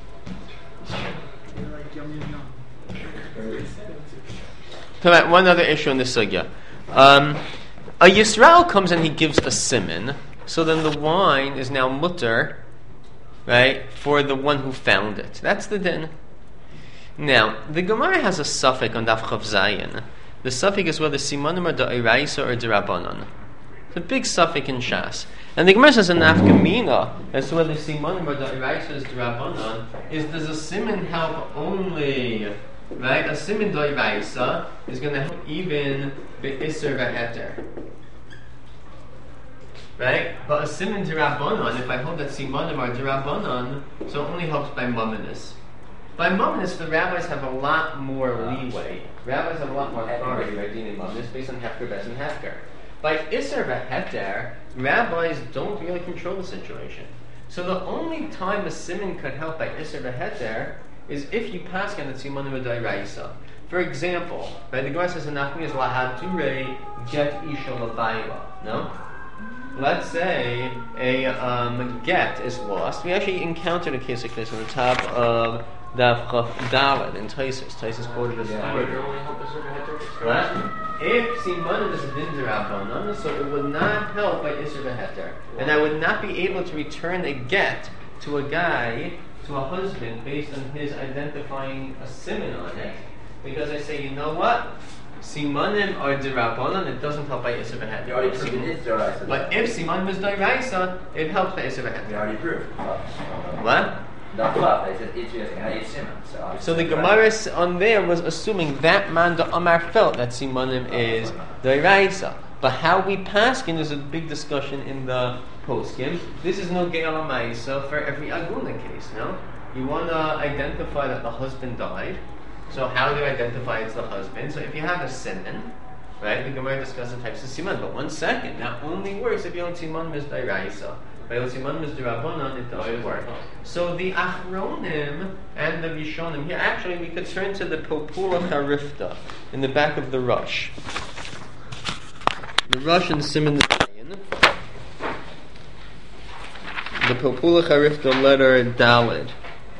S1: Talk about one other issue in the sugya. Um, a Yisrael comes and he gives a siman, so then the wine is now mutter, right, for the one who found it. That's the din. Now, the Gemara has a suffix on Daf Chav Zayin. The suffix is whether simanim are da'iraisa or d'Rabbanan. It's a big suffix in Shas. And the Gemara says in Nafkamina as to whether simanim or da'iraisa is d'Rabbanan is does a siman help only right? A simin doiraisa is going to help even be'isr v'heter. Right? But a simin d'Rabbanan, if I hold that simanim are d'Rabbanan, so it only helps by mumminus. By mumminus, the rabbis have a lot more leeway. Rabbis have a lot more authority, right? Din in mumminus based on hefker, bes, and hefker. By isser v'heter, rabbis don't really control the situation. So the only time a simin could help by isser v'heter is if you pass on the simanim d'Oraisa. For example, right? The Gemara says in Nachmi is lahadure get isha l'bayla. No. Let's say a um, get is lost. We actually encountered a case like this on the top of Daf Chaf Daled in Taisus. Taisus quoted us. What? If simanim is a din d'Rabbanan, so it would not help by isser v'heter, and I would not be able to return a get to a guy, to a husband, based on his identifying a siman on it, because I say, you know what? Simanim are d'Rabbanan, it doesn't help by isser v'heter.
S3: You already proved it is d'Oraisa.
S1: But if simanim is d'Oraisa, it helps by isser v'heter.
S3: You already proved.
S1: What?
S3: Not love. They said it's just how you simon. So,
S1: So the Gemara on there was assuming that man the Amar felt that simanim is d'Oraisa. But how we paskin is a big discussion in the poskim. This is no ge'al ma'isa for every aguna case. No, you want to identify that the husband died. So how do you identify it's the husband? So if you have a siman, right, the Gemara discusses the types of siman. But one second, that only works if you don't siman is d'Oraisa. But if you siman is d'Rabbanan, it doesn't work. So the Achronim and the Rishonim here, actually we could turn to the Popula Charifta in the back of the Rush. The Rush and Siman Zayin. The Popula Charifta letter Daled.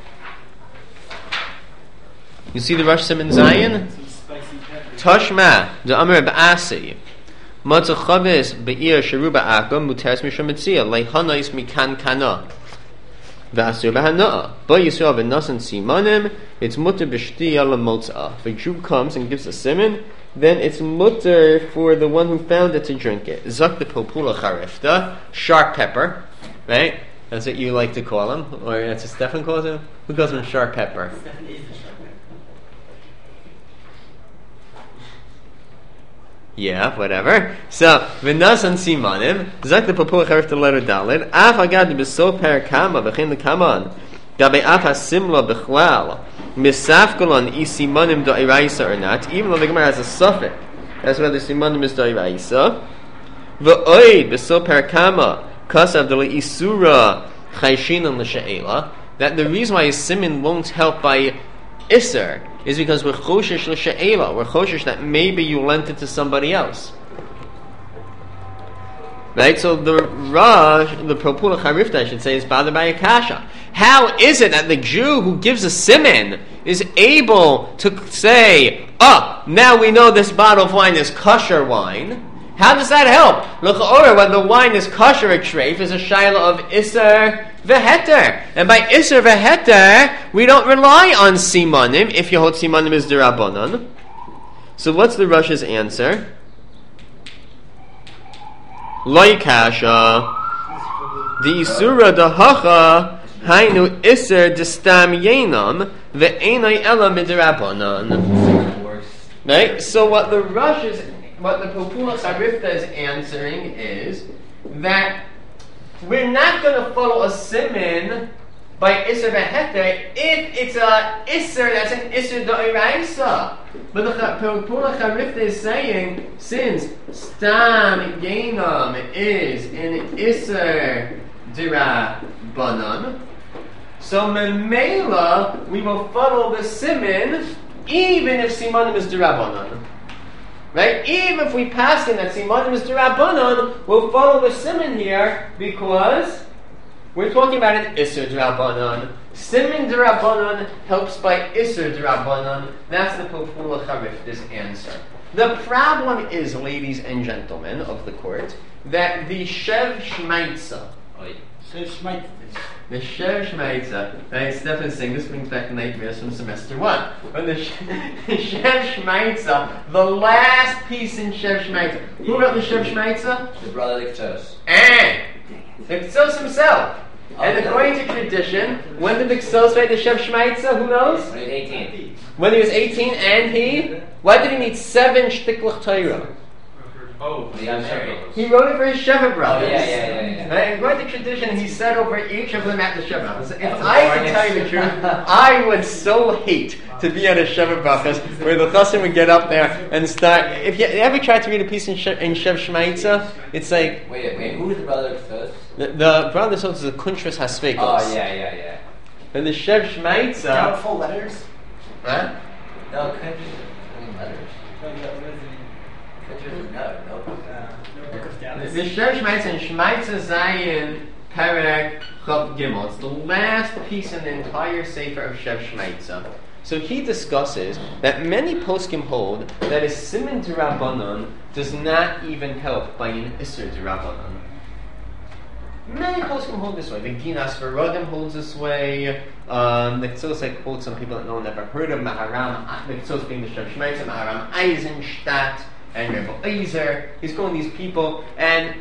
S1: You see the Rush Siman Zayin? Tashma, the Amr Ba'asi. Matza Chavis Be'ir Sheruba Akam Muteres Mishra Metzia Leihanais Mikan Kana V'asur B'Hana'a But Yisrael V'Nasan Simanim it's Mutter B'Shtiya L'Motzah. If a Jew comes and gives a siman, then it's mutter for the one who found it to drink it. Zak the Popula Charifta, sharp pepper, right? That's what you like to call him, or that's what Stefan calls him. Who calls him sharp pepper?
S2: Stefan is the sharp pepper.
S1: Yeah, whatever. So, v'nasan simanim, zak the Popula Charifta letter dalid, af agad b'soper kama, v'chein l'kaman, gabe af ha-simla b'chlal, misafkolon i simanim do'iraisa or not, even though the Gemara has a suffix, that's whether simanim is do'iraisa, v'oid b'soper kama, kasav dole isura chayshinan l'sha'ela, that the reason why a siman won't help by Isser is because we're choshesh l'sha'ela. We're choshesh that maybe you lent it to somebody else. Right? So the Rosh, the Popula Charifta, I should say, is bothered by a kasha. How is it that the Jew who gives a siman is able to say, oh, now we know this bottle of wine is kosher wine? How does that help? L'cha'ora, when the wine is kosher a treif, is a shaila of Isser v'heter. And by Isser v'heter, we don't rely on simanim, if you hold simanim is d'Rabbanan. So what's the Rush's answer? Loi kasha. The Isura dahacha, hainu Isser d'stam yenam, ve'enai ela midrabbanan. Right? So what the Rush is, what the Popula Charifta is answering is that we're not going to follow a siman by Isser v'heter if it's a Isser that's an Isser d'Oraisa. But the Popula Charifta is saying, since Stam Yenam is an Isser d'Rabbanan, so Memela we will follow the siman even if simanim is d'Rabbanan. Right? Even if we pass in that simanim is d'Rabbanan, we'll follow the siman here because we're talking about an Isser d'Rabbanan. Siman d'Rabbanan helps by Isser d'Rabbanan. That's the Popula Charifta's answer. The problem is, ladies and gentlemen of the court, that the Shev Shmaitza,
S2: So Shmaitza.
S1: the Shev Shmaitza, right? Stefan saying this brings back nightmares from semester one. When the, Sh- the Shev Shmaitza, the last piece in Shev Shmaitza. Who wrote the Shev Shmaitza?
S3: The brother Liktos.
S1: And Liktos himself. And according to tradition, when did the Ksos write the Shev Shmaitza? Who knows?
S3: When he was eighteen.
S1: When he was eighteen, and he, why did he need seven shtiklach Torah?
S7: Oh,
S3: When he got married.
S1: He wrote it for his Sheva
S3: Oh,
S1: brothers.
S3: yeah, yeah, yeah, yeah.
S1: Right? According to tradition, he said over each of them at the Sheva brothers. If I could tell you the truth, I would so hate to be at a Sheva brothers where the chassan would get up there and start. If you ever tried to read a piece in Shev, in Shev Shmaitza, it's like
S3: Wait, wait, who was the brother of Ksos?
S1: the, the brother Sos is a Kuntras Hasvekos.
S3: Oh, yeah, yeah, yeah.
S1: And the Shev Shmaitza.
S2: Count full letters?
S1: Huh?
S3: No, countries. I mean, letters.
S2: No, no, what is it?
S3: Countries is no, no.
S2: Uh, no book of Dallas.
S1: The Shev Shmaitza and Shmaitza Zayin Perek Chav Gimel. It's the last piece in the entire Sefer of Shev Shmaitza. So he discusses that many poskim hold that a Siman D'Rabbanan does not even help by an Isser D'Rabbanan. Many poskim hold this way. The Ginas V'Rodim holds this way. Um, the Ktsos, I quote some people that no one ever heard of. Maharam, the Ktsos being the Shev Shmaitza, Maharam Eisenstadt, and Rebbe Ezer. He's calling these people. And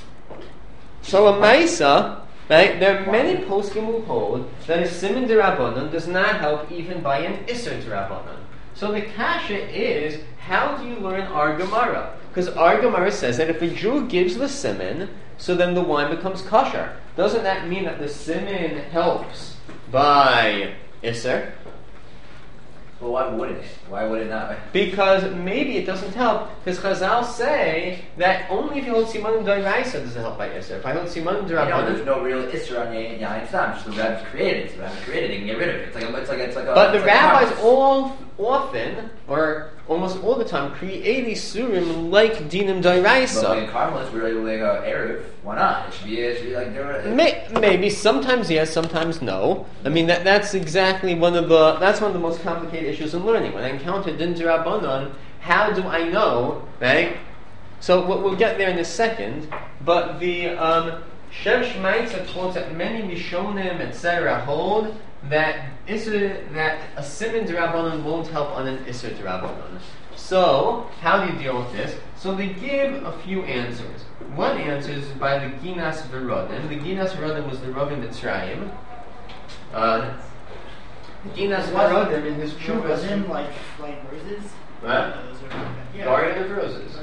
S1: so a Maisa, right, there are many poskim who hold that a Siman D'Rabbanan does not help even by an Isser D'Rabbanan. So the kasha is, how do you learn our Gemara? Because our Gemara says that if a Jew gives the siman, so then the wine becomes kosher. Doesn't that mean that the siman helps by Isser?
S3: Well, why wouldn't it? Why would it not?
S1: Because maybe it doesn't help. Because Chazal say that only if you hold simanim d'oraisa does it help by Isser. If I hold simanim
S3: You know,
S1: d'Rabbanan,
S3: there's no real Isser on Yain Yain Sam. Just the rabbis created it. So the rabbis created it and get rid of it. It's like a, it's like it's like a.
S1: but the
S3: it's like
S1: rabbis
S3: Shabbos.
S1: all often, or almost all the time, create isurim like dinim d'oraisa.
S3: But like in Carmel, it's really like a eruv. Why not? It should be. It should be like there.
S1: May, maybe sometimes yes, sometimes no. I mean that that's exactly one of the that's one of the most complicated issues in learning. When I encounter din d'Rabbanan, how do I know? Right. So we'll, we'll get there in a second. But the um, Shev Shmaitza quotes that many Mishonim et cetera hold that Isser, that a Siman D'Rabbanan won't help on an Isser D'Rabbanan. So how do you deal with this? So they give a few answers. One answer is by the Ginas V'Rodim. The Ginas V'Rodim was the Rav in Mitzrayim. Uh, the Ginas V'Rodim in his
S2: Was
S1: Chuvas.
S2: in like like roses?
S1: What?
S2: Those are- yeah.
S1: Garden of Roses.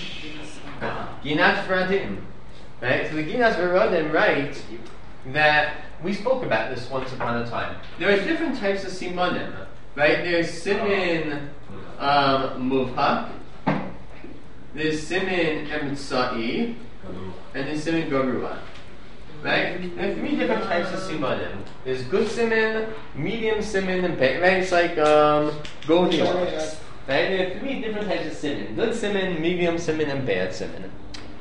S1: Ginas V'Rodim. Right? So the Ginas V'Rodim write that we spoke about this once upon a time. There are different types of simanim. Right? There's simin um, muvhak. There's simin emtsa'i, and there's simin garua. Right? There are three different types of simanim. There's good simin, medium simin, and bad. Right? It's like um, Goldilocks. Right? There are three different types of simin: good simin, medium simin, and bad simin.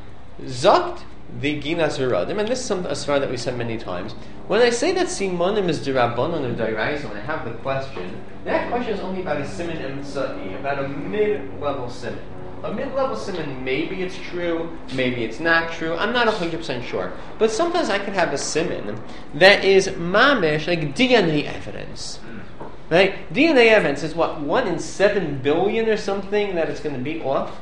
S1: Zokt the Ginas V'Rodim, and this is some, a svar that we said many times. When I say that simanim is d'Rabbanan or d'Oraisa, when I have the question, that question is only about a simin emtsa'i, about a mid-level simin. A mid-level siman, maybe it's true, maybe it's not true. I'm not one hundred percent sure. But sometimes I could have a siman that is mamish, like D N A evidence. Right? D N A evidence is what, one in seven billion or something that it's going to be off?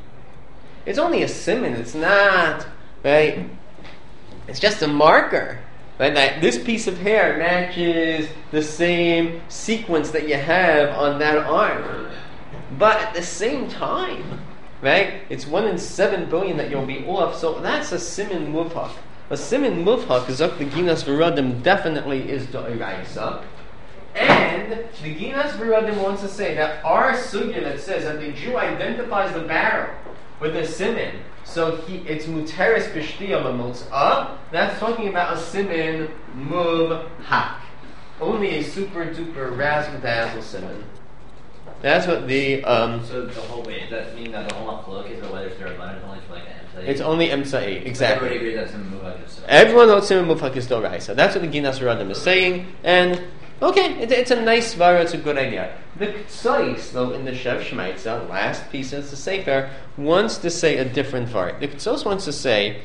S1: It's only a siman, it's not, right? It's just a marker. Right? That this piece of hair matches the same sequence that you have on that arm. But at the same time, right, it's one in seven billion that you'll be off, so that's a simin muvhak. A simin muvhak, Zok the Ginas V'Rodim, definitely is d'Oraisa. And the Ginas V'Rodim wants to say that our sugya that says that the Jew identifies the barrel with a simin, so he it's muteris b'shtiya l'motzah, that's talking about a simin muvhak. Only a super duper razzle-dazzle simin. That's what the um.
S3: So the whole way does that mean that the whole machlok is whether it's D'Rabbanan is only for like an emtsa'i?
S1: It's only emtsa'i, exactly.
S3: Everybody agrees that siman muvhak is.
S1: Everyone knows siman muvhak is d'Oraisa. That's what the Ginas V'Rodim is saying, and okay, it, it's a nice svara. It's a good idea. The Ktsos, though, in the Shev Shmaitza, last piece of the Sefer, wants to say a different vart. The Ktsos wants to say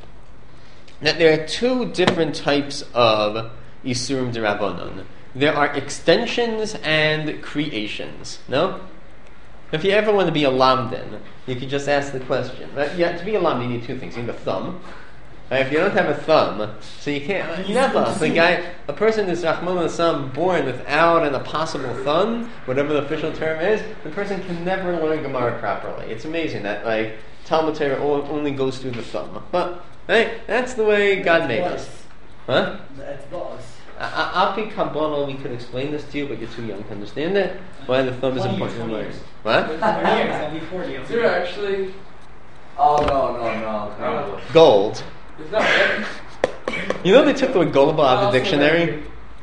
S1: that there are two different types of Isurim D'Rabbanan. There are extensions and creations. No? If you ever want to be a lamdin, you can just ask the question. Right? Yeah, to be a lamdin, you need two things. You need a thumb, Right? If you don't have a thumb, so you can't. Never. The guy, a person is Rahman al born without an possible thumb, whatever the official term is, the person can never learn Gemara properly. It's amazing that like Talmud Torah only goes through the thumb. But right, that's the way God made us. Huh?
S2: That's boss.
S1: Api Kabbalah, we could explain this to you, but you're too young to understand it. Why the thumb is important to learn. What?
S2: twenty years, I'll be forty.
S5: Is there actually?
S3: Oh no no no! no.
S1: Gold.
S5: It's not right.
S1: You know they took the word gullible out of the dictionary?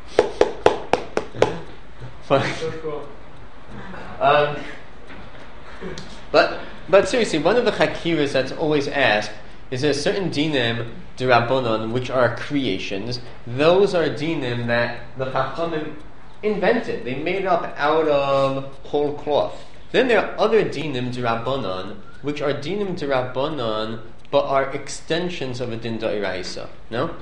S1: Fine.
S5: So cool.
S1: Um, but but seriously, one of the chakiras that's always asked is there certain dinim d'Rabbanan which are creations. Those are dinim that the Chachamim invented. They made up out of whole cloth. Then there are other dinim d'Rabbanan which are dinim d'Rabbanan but are extensions of a din d'oraisa. No?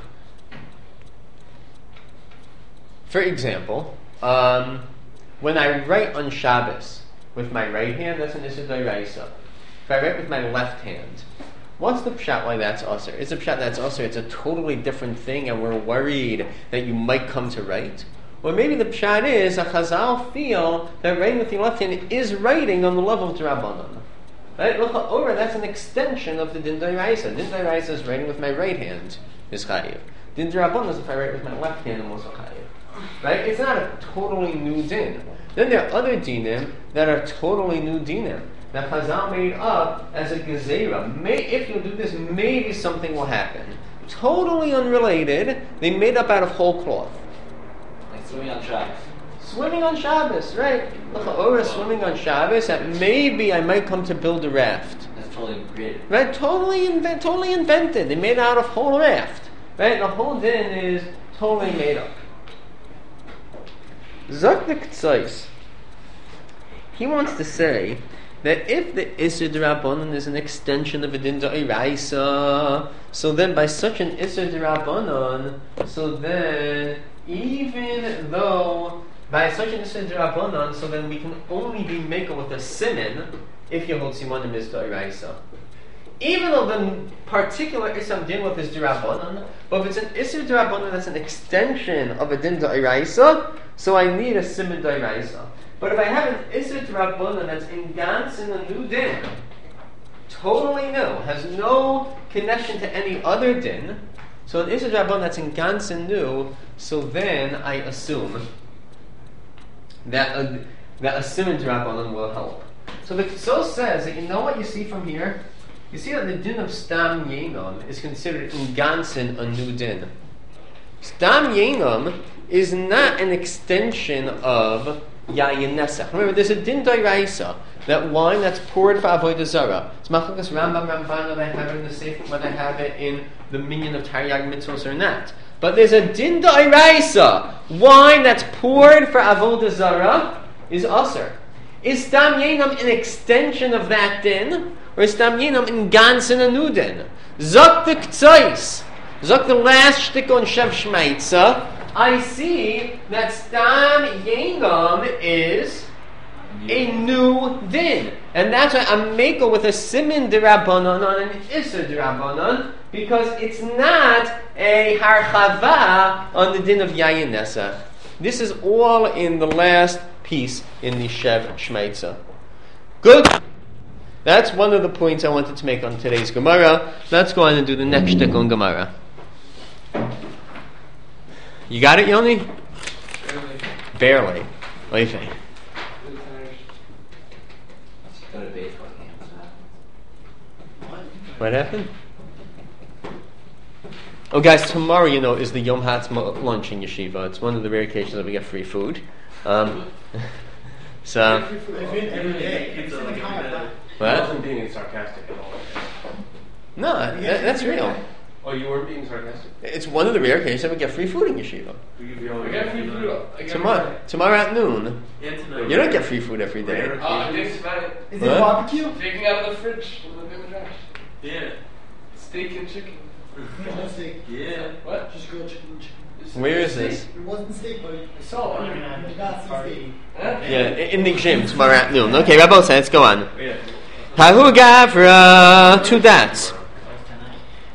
S1: For example, um, when I write on Shabbos with my right hand, that's an issur d'oraisa. If I write with my left hand, what's the pshat why that's usher? It's a pshat that's usher. It's a totally different thing, and we're worried that you might come to write. Or maybe the pshat is a Chazal feel that writing with your left hand is writing on the level of D'Rabbanan. Right? Over, that's an extension of the din d'oraisa. Din d'oraisa is writing with my right hand is chayiv. Din d'Rabbanan is if I write with my left hand, I'm also chayiv. Right? It's not a totally new din. Then there are other dinim that are totally new dinim that Chazal made up as a gezerah. May, if you do this, maybe something will happen. Totally unrelated. They made up out of whole cloth.
S3: Like swimming on Shabbos.
S1: Swimming on Shabbos, right? Or swimming on Shabbos, that maybe I might come to build a raft.
S3: That's totally created.
S1: Right? Totally, inve- totally invented. They made it out of whole raft. Right? The whole din is totally made up. Zok the K'tzais, he wants to say that if the issur d'Rabbanan is an extension of a din d'oraisa, so then by such an issur d'Rabbanan, so then even though by such an issur d'Rabbanan, so then we can only be maker with a siman if you hold simanim is d'oraisa. Even though the particular issur I'm dealing with is d'Rabbanan, but if it's an issur d'Rabbanan that's an extension of a din d'oraisa, so I need a siman d'oraisa. But if I have an issur d'Rabbanan that's engans in a new din, totally new, has no connection to any other din, so an issur d'Rabbanan that's engans and new, so then I assume that a, that a siman d'Rabbanan will help. So the K'tzos says that you know what you see from here? You see that the din of Stam Yenam is considered ingansin a new din. Stam Yenam is not an extension of Yayin Nesach. Remember, there's a din d'oraisa, that wine that's poured for Avodah Zarah. It's Machlokes Rambam Ramban whether I have it in the Sefer, whether I have it in the minyan of Taryag Mitzvos or not. But there's a din d'oraisa. Wine that's poured for Avodah Zarah is aser. Is Stam Yenam an extension of that din? Or is Stam Yenam in Gans in a new din? Zok the K'tzais. Zok the last shtick on Shev Shmaitza. I see that Stam Yenam is a new din. And that's why I'm making with a siman d'Rabbanan on an issur d'Rabbanan, because it's not a harchava on the din of Yayin Nesach. This is all in the last piece in the Shev Shmaitza. Good. That's one of the points I wanted to make on today's Gemara. Let's go on and do the next shtick on Gemara. You got it, Yoni?
S5: Barely.
S1: Barely. What do you think?
S3: Go to baseball games.
S1: What happened? Oh, guys, tomorrow, you know, is the Yom Ha'atzmaut lunch in Yeshiva. It's one of the rare occasions that we get free food. Um, so...
S2: I've been every day. It's in the comment.
S1: What?
S7: I wasn't being sarcastic at all.
S1: No, that, that's real.
S7: Oh, you weren't being sarcastic?
S1: It's one of the rare occasions that we get free food in Yeshiva.
S7: We give you all
S5: I got free food. I got
S1: Tomorrow, tomorrow at noon.
S7: And tonight.
S1: You don't get free food every day.
S5: Oh, I'm doing tonight.
S2: Is
S1: What?
S2: it barbecue?
S5: Taking out of the fridge from the big trash.
S7: Yeah.
S5: Steak and chicken.
S2: No steak.
S7: Yeah.
S5: What?
S2: Just grilled chicken and chicken.
S1: Where is this?
S2: It wasn't steak, but I
S5: saw one.
S2: I did not see steak.
S5: Huh?
S1: Yeah, in the gym tomorrow at noon. Okay, Rabbi says, go on.
S7: Yeah.
S1: Tahu Gavra, two dots.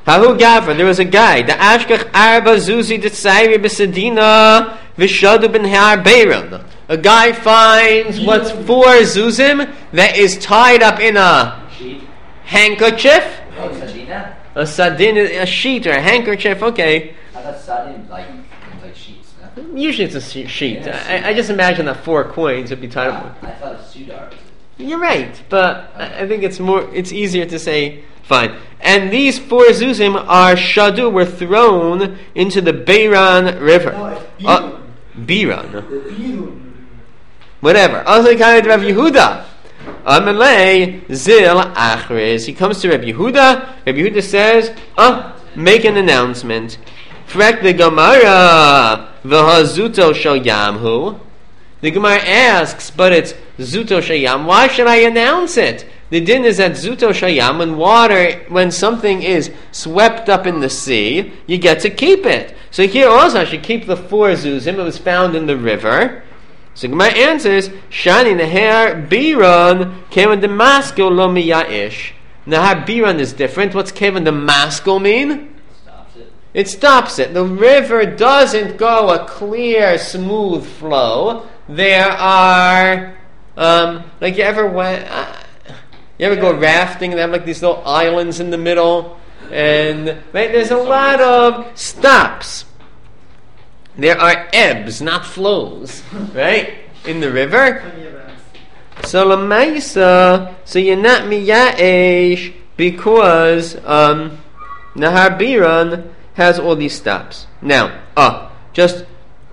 S1: Hahu Gavra, there was a guy, the Ashkach Arba Zuzi Detzairi Besedina Vishadu Ben Har Beiron. A guy finds what's four Zuzim that is tied up in a
S3: Sheet.
S1: handkerchief.
S3: Oh, Sadina?
S1: A sadin, a sheet or a handkerchief, okay.
S3: I thought Sadin like like sheets. No?
S1: Usually it's a she- sheet.
S3: Yeah,
S1: I, I just imagine that four coins would be tied
S3: Ah,
S1: up.
S3: I thought Sudar.
S1: You're right, but I
S3: Okay.
S1: I think it's more. It's easier to say fine. And these four zuzim are shadu, were thrown into the Beiran River.
S2: No, it's
S1: Uh,
S2: Birun.
S1: Biran,
S2: Birun.
S1: whatever. Also, kind of Rav Yehuda. Amalei zil achres. He comes to Rav Yehuda. Rav Yehuda says, "Ah, make an announcement." Frek the Gemara v'hazuto shel yamhu. The Gemara asks, but it's Zuto Shayam. Why should I announce it? The din is that Zuto Shayam, when water, when something is swept up in the sea, you get to keep it. So here also I should keep the four Zuzim. It was found in the river. So Gemara answers, Shani Nahar Biran Kevan Damasko Lo Miya'ish. Nahar Biran is different. What's Kevan Damasko mean?
S3: Stops it.
S1: It stops it. The river doesn't go a clear, smooth flow. There are, um, like you ever went, uh, you ever go rafting and they have like these little islands in the middle, and right, there's a lot of stops. There are ebbs, not flows, right, in the river.
S2: Plenty of ass.
S1: So lamaisa, so you're not miya'ish because um, Nahar Biran has all these stops. Now, ah, uh, just.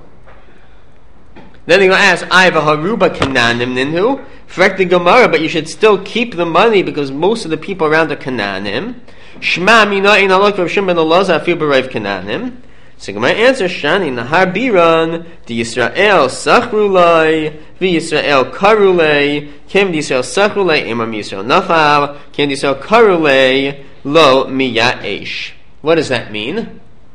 S1: Then they're going to ask, I have a haruba kananim ninhu. Frek the Gemara, but you should still keep the money because most of the people around are kananim. Shema mina in alok Rav Shimon ben Elazar afil b'rayv kananim. So Gemara answers, Shani nahar biran di Yisrael sachrulai vi Yisrael karulei kem di Yisrael sachrulei imam Yisrael nafal kem di Yisrael karulei lo miya'ish. What does that mean?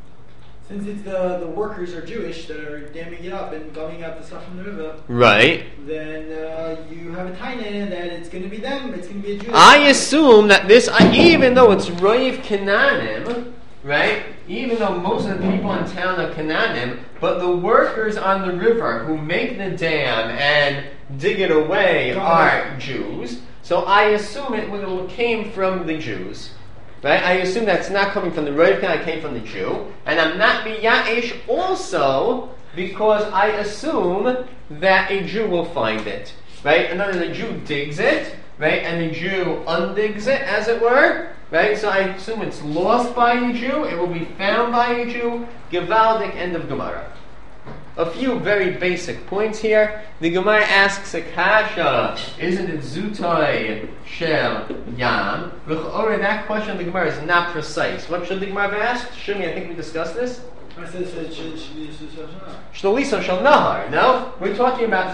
S2: Since it's the, the workers are Jewish that are damming it up and gumming out the stuff from the river,
S1: Right.
S2: then uh, you have a taina that it's going to be them, it's going to be a Jewish.
S1: I assume that this, uh, even though it's Roiv Kananim, right? Even though most of the people in town are Kananim, but the workers on the river who make the dam and dig it away are Jews. So I assume it will- came from the Jews. Right? I assume that's not coming from the Roiv Kanaan, it came from the Jew. And I'm not miya'ish also because I assume that a Jew will find it. Right? In other words, the Jew digs it, right? And the Jew undigs it, as it were. Right? So I assume it's lost by a Jew, it will be found by a Jew. Gevaldik, end of Gemara. A few very basic points here. The Gemara asks a kasha, isn't it Zutoi Shel Yam? L'ch'orah, that question of the Gemara is not precise. What should the Gemara have asked? Shumi, I think we discussed this.
S2: I said, it said, should- should- should- should- should-
S1: Shloliso Shel Nahar. No? We're talking about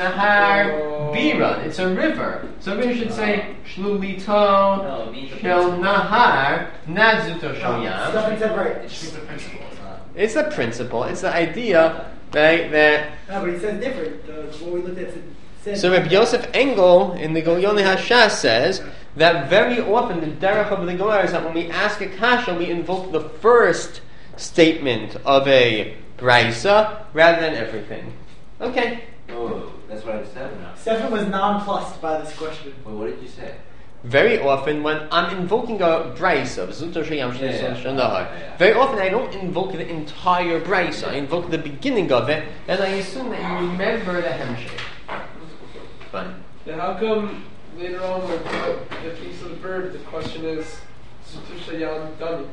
S1: Nahar Biran. It's a river. So we should say Shlulito
S3: No, it means the
S1: Shel
S3: principle.
S1: Nahar, not Zuto Shel
S2: Oh,
S1: Yam.
S2: Stefan said right.
S3: It's just the principle. It's not.
S1: It's the principle. It's the idea, right, that
S2: No, but it says different. Uh, what we looked at said, said
S1: So Rabbi Yosef Engel in the Goyoni Hashas says that very often the derech of the Gemara is that when we ask a kasha, we invoke the first statement of a brisa rather than everything. Okay.
S3: Oh, that's what I said or not?
S2: Stefan was nonplussed by this question.
S3: Wait, what did you say?
S1: Very often when I'm invoking a brisa, Zuto Sheyam
S3: Yeah, yeah.
S1: Shnei
S3: Yeah, yeah.
S1: very often I don't invoke the entire brisa. I invoke the beginning of it, and I assume that you remember the hemshech. Fine.
S5: Then how come later on with the, the piece of the verb, the question is Sutushayan Dani?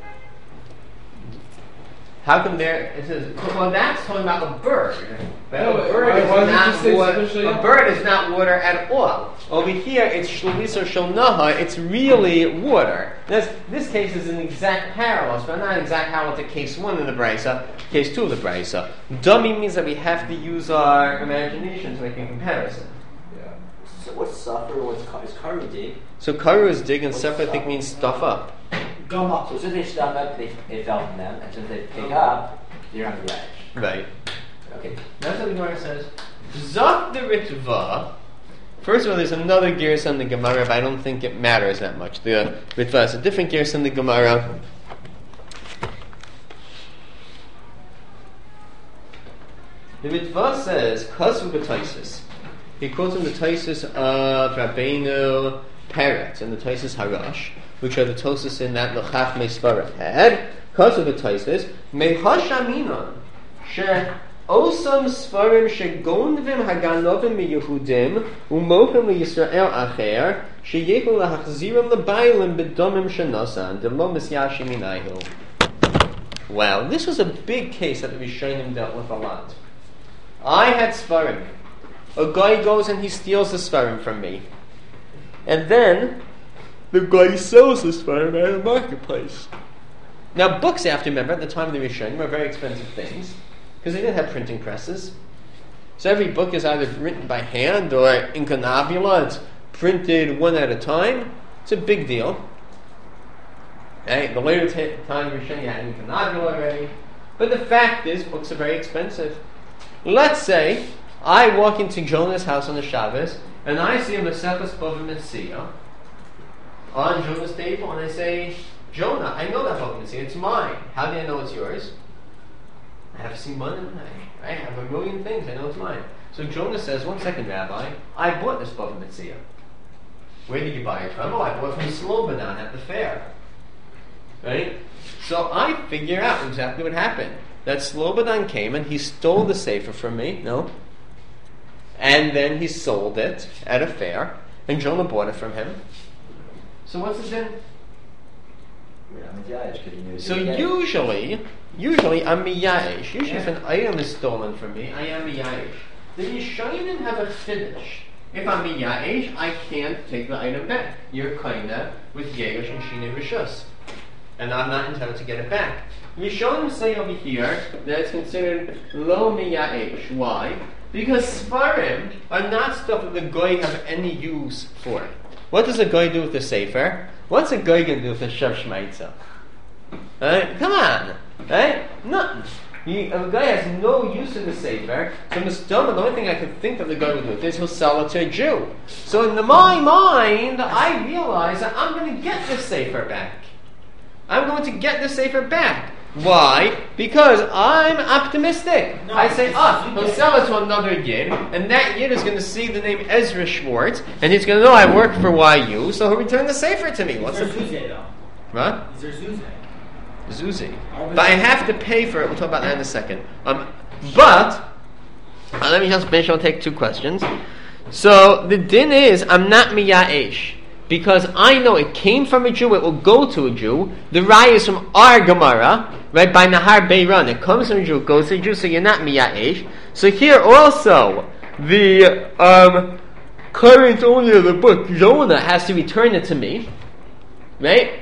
S1: How come there it says well that's talking about a bird. But
S5: No,
S1: a bird
S5: why-
S1: is
S5: why did
S1: not
S5: you say
S1: water.
S5: especially-
S1: A bird is not water at all. Over here it's shlulis or shulnaha, it's really water. This this case is an exact parallel, but not an exact parallel to case one in the brisa, case two of the brisa. Dummy means that we have to use our imagination to make a comparison.
S5: Yeah.
S3: So what's suffer? What's car? Is karu dig?
S1: So karu is dig and
S3: What's
S1: sefer I think
S3: stuff?
S1: means stuff up.
S2: Gum up.
S3: So since they stuff up, they, they fell from them, and since they pick up, they're on the radish.
S1: Right.
S3: Okay.
S1: That's what the Gemara says. Zok the Ritva. First of all, there's another gears on the Gemara, but I don't think it matters that much. The Ritva is a different gears on the Gemara. The Ritva says, Kasu b'Taisus. He quotes from the Taisus of Rabbeinu Peret and the Taisus Harash, which are the Tosus in that Lechach Meisvara had. Kasu b'Taisus, Mehashaminon, She Osam Svarim Shegonvim Haganovim miYehudim Umochem liYisrael Acher Sheyechu lahachzirim lebailim bedomim shenosan delo misyashi minayhu. Wow, this was a big case that the Rishonim dealt with a lot. I had Svarim. A guy goes and he steals the Svarim from me. And then the guy sells the Svarim at a marketplace. Now books, you have to remember, at the time of the Rishonim were very expensive things, because they didn't have printing presses. So every book is either written by hand or in canabula. It's printed one at a time. It's a big deal. Okay? The later t- time of Rishonim had in canabula already. But the fact is, books are very expensive. Let's say I walk into Jonah's house on the Shabbos and I see a Maseches Bava Metzia on Jonah's table, and I say, Jonah, I know that Bava Metzia. It's mine. How do I know it's yours? I have seen money, I have a million things, I know it's mine. So Jonah says, one second, Rabbi, I bought this Bava Metzia. Where did you buy it from? Oh, I bought it from Slobodan at the fair. Right? So I figure out exactly what happened. That Slobodan came and he stole the sefer from me, no? And then he sold it at a fair, and Jonah bought it from him. So what's the din? So usually, usually I'm miya'ish. Usually if an item is stolen from me, I am miya'ish. The Rishonim have a chiddush. If I'm miya'ish, I can't take the item back. You're kinda with yerush and shinei rishus, and I'm not entitled to get it back. Rishonim say over here that it's considered lo miya'ish. Why? Because Sfarim are not stuff that the goy have any use for. What does a goy do with the sefer? What's a guy going to do with a Shav Shmaitza? Right? Come on. Right? Nothing. He, a guy has no use in the Sefer, so Mistoma, the only thing I could think that the guy would do with this is he'll sell it to a Jew. So in my mind, I realize that I'm going to get this Sefer back. I'm going to get this Sefer back. Why? Because I'm optimistic. No, I say, ah, he'll sell it to another Yid, and that Yid is going to see the name Ezra Schwartz, and he's going to know I work for Y U, so he'll return the Sefer to me. What's
S2: Is there
S1: the
S2: Zuzay, though?
S1: What?
S2: Is there Zuzay?
S1: Zuzi. But I have to pay for it. We'll talk about that in a second. Um, but, uh, let me just mention, I'll take two questions. So, the din is, I'm not miya'ish. Because I know it came from a Jew, it will go to a Jew. The raya is from our Gemara, right, by Nahar Beiran. It comes from a Jew, it goes to a Jew, so you're not miya'ish. So here also, the um, current owner of the book, Jonah, has to return it to me. Right?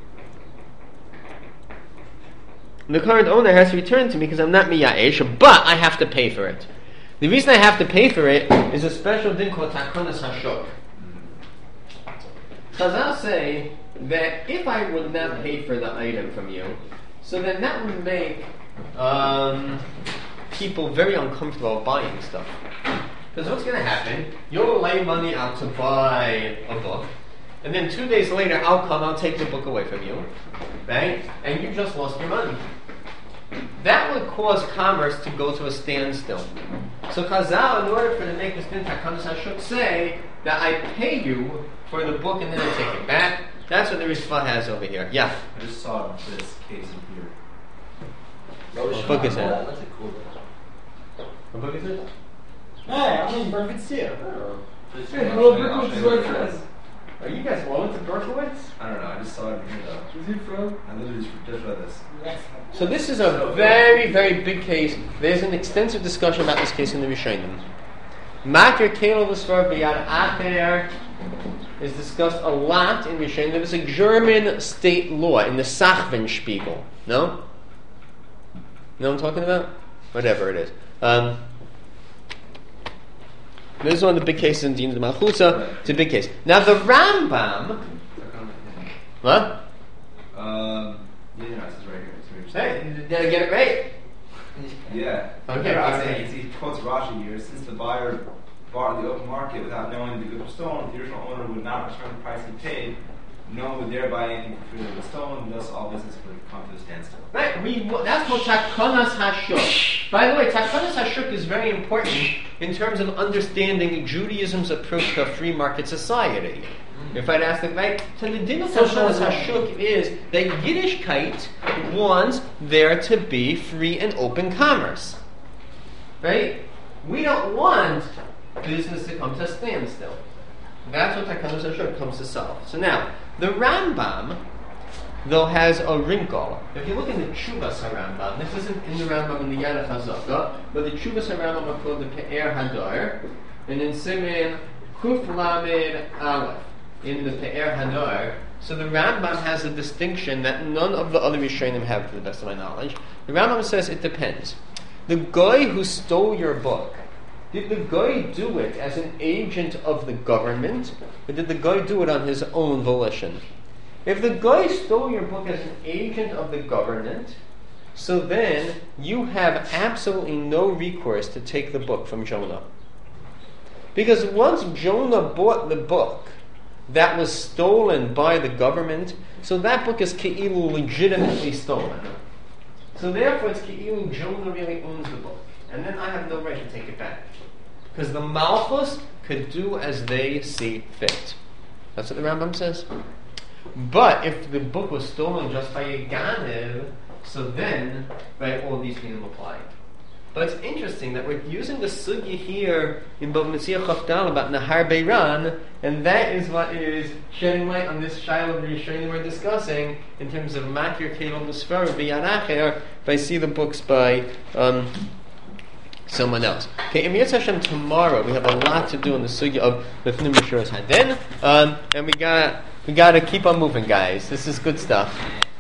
S1: The current owner has to return it to me because I'm not miya'ish, but I have to pay for it. The reason I have to pay for it is a special din called Takonas Hashok. Chazal say that if I would not pay for the item from you, so then that would make um, people very uncomfortable buying stuff. Because what's going to happen, you'll lay money out to buy a book, and then two days later I'll come, I'll take the book away from you, right? And you just lost your money. That would cause commerce to go to a standstill. So Chazal, in order for to make this din Takonas Hashok, say that I pay you for the book and then I take it back. That's what the Rishva has over here. Yeah?
S4: I just saw this case in here.
S1: What book is that?
S3: That's a cool book.
S1: What book is it?
S2: Hey, I'm in Berkowitz too.
S5: Hey, hello, Berkowitz is my friend.
S1: Are you guys going to Berkowitz?
S4: I don't know, I just saw it in here though.
S5: Where's he from?
S4: I literally just, just read this.
S1: So this is a very, very big case. There's an extensive discussion about this case in the Rishonim. Makir Kelo V'Svar B'Yad Acher is discussed a lot in Rishonim. There was a German state law in the Sachsenspiegel. No? You know what I'm talking about? Whatever it is. Um, this is one of the big cases in Din Malchusa. It's a big case. Now the Rambam. What?
S4: Um, yeah, no, this is right here. It's right here.
S1: Hey, did I get it right?
S4: Yeah.
S1: Okay,
S4: I
S1: right.
S4: saying, he quotes Rashi here. Since the buyer bought in the open market without knowing the goods were stolen, the original owner would not return the price he paid. No one would dare buy anything for free that was stolen, thus all business would come to a standstill.
S1: Right, we, that's called Takonas Hashok. By the way, Takanas Hashuk is very important in terms of understanding Judaism's approach to a free market society. If I'd ask them, right? So the din of Takanas Hashuk is that Yiddishkeit wants there to be free and open commerce. Right? We don't want business to come to a standstill. That's what Takanas Hashuk comes to solve. So now, the Rambam, though, has a wrinkle. If you look in the Chuvas HaRambam, this isn't in the Rambam in the Yad HaChazaka, but the Chuvas HaRambam are called the Pe'er Hadar, and in Siman Kuf Lamed Aleph, in the Pe'er Hadar. So the Rambam has a distinction that none of the other Rishonim have, to the best of my knowledge. The Rambam says it depends. The guy who stole your book, did the guy do it as an agent of the government, or did the guy do it on his own volition? If the guy stole your book as an agent of the government, so then you have absolutely no recourse to take the book from Jonah. Because once Jonah bought the book that was stolen by the government, so that book is Ke'ilu legitimately stolen. So therefore it's Ke'ilu Jonah really owns the book. And then I have no right to take it back. Because the Malchus could do as they see fit. That's what the Rambam says. But if the book was stolen just by a Ganev, so then, right, all these things apply. But it's interesting that we're using the sugya here in Bava Metzia Chavdal about Nahar Beiran, and that is what is shedding light on this Shiloh of Rishonim we're discussing in terms of Makir Kedol Musfar B'Yad Acher. If I see the books by um, someone else. Okay, in Yetz Hashem tomorrow we have a lot to do in the sugya of Lefnim Mishuras Hadin, um, and we got we got to keep on moving, guys. This is good stuff.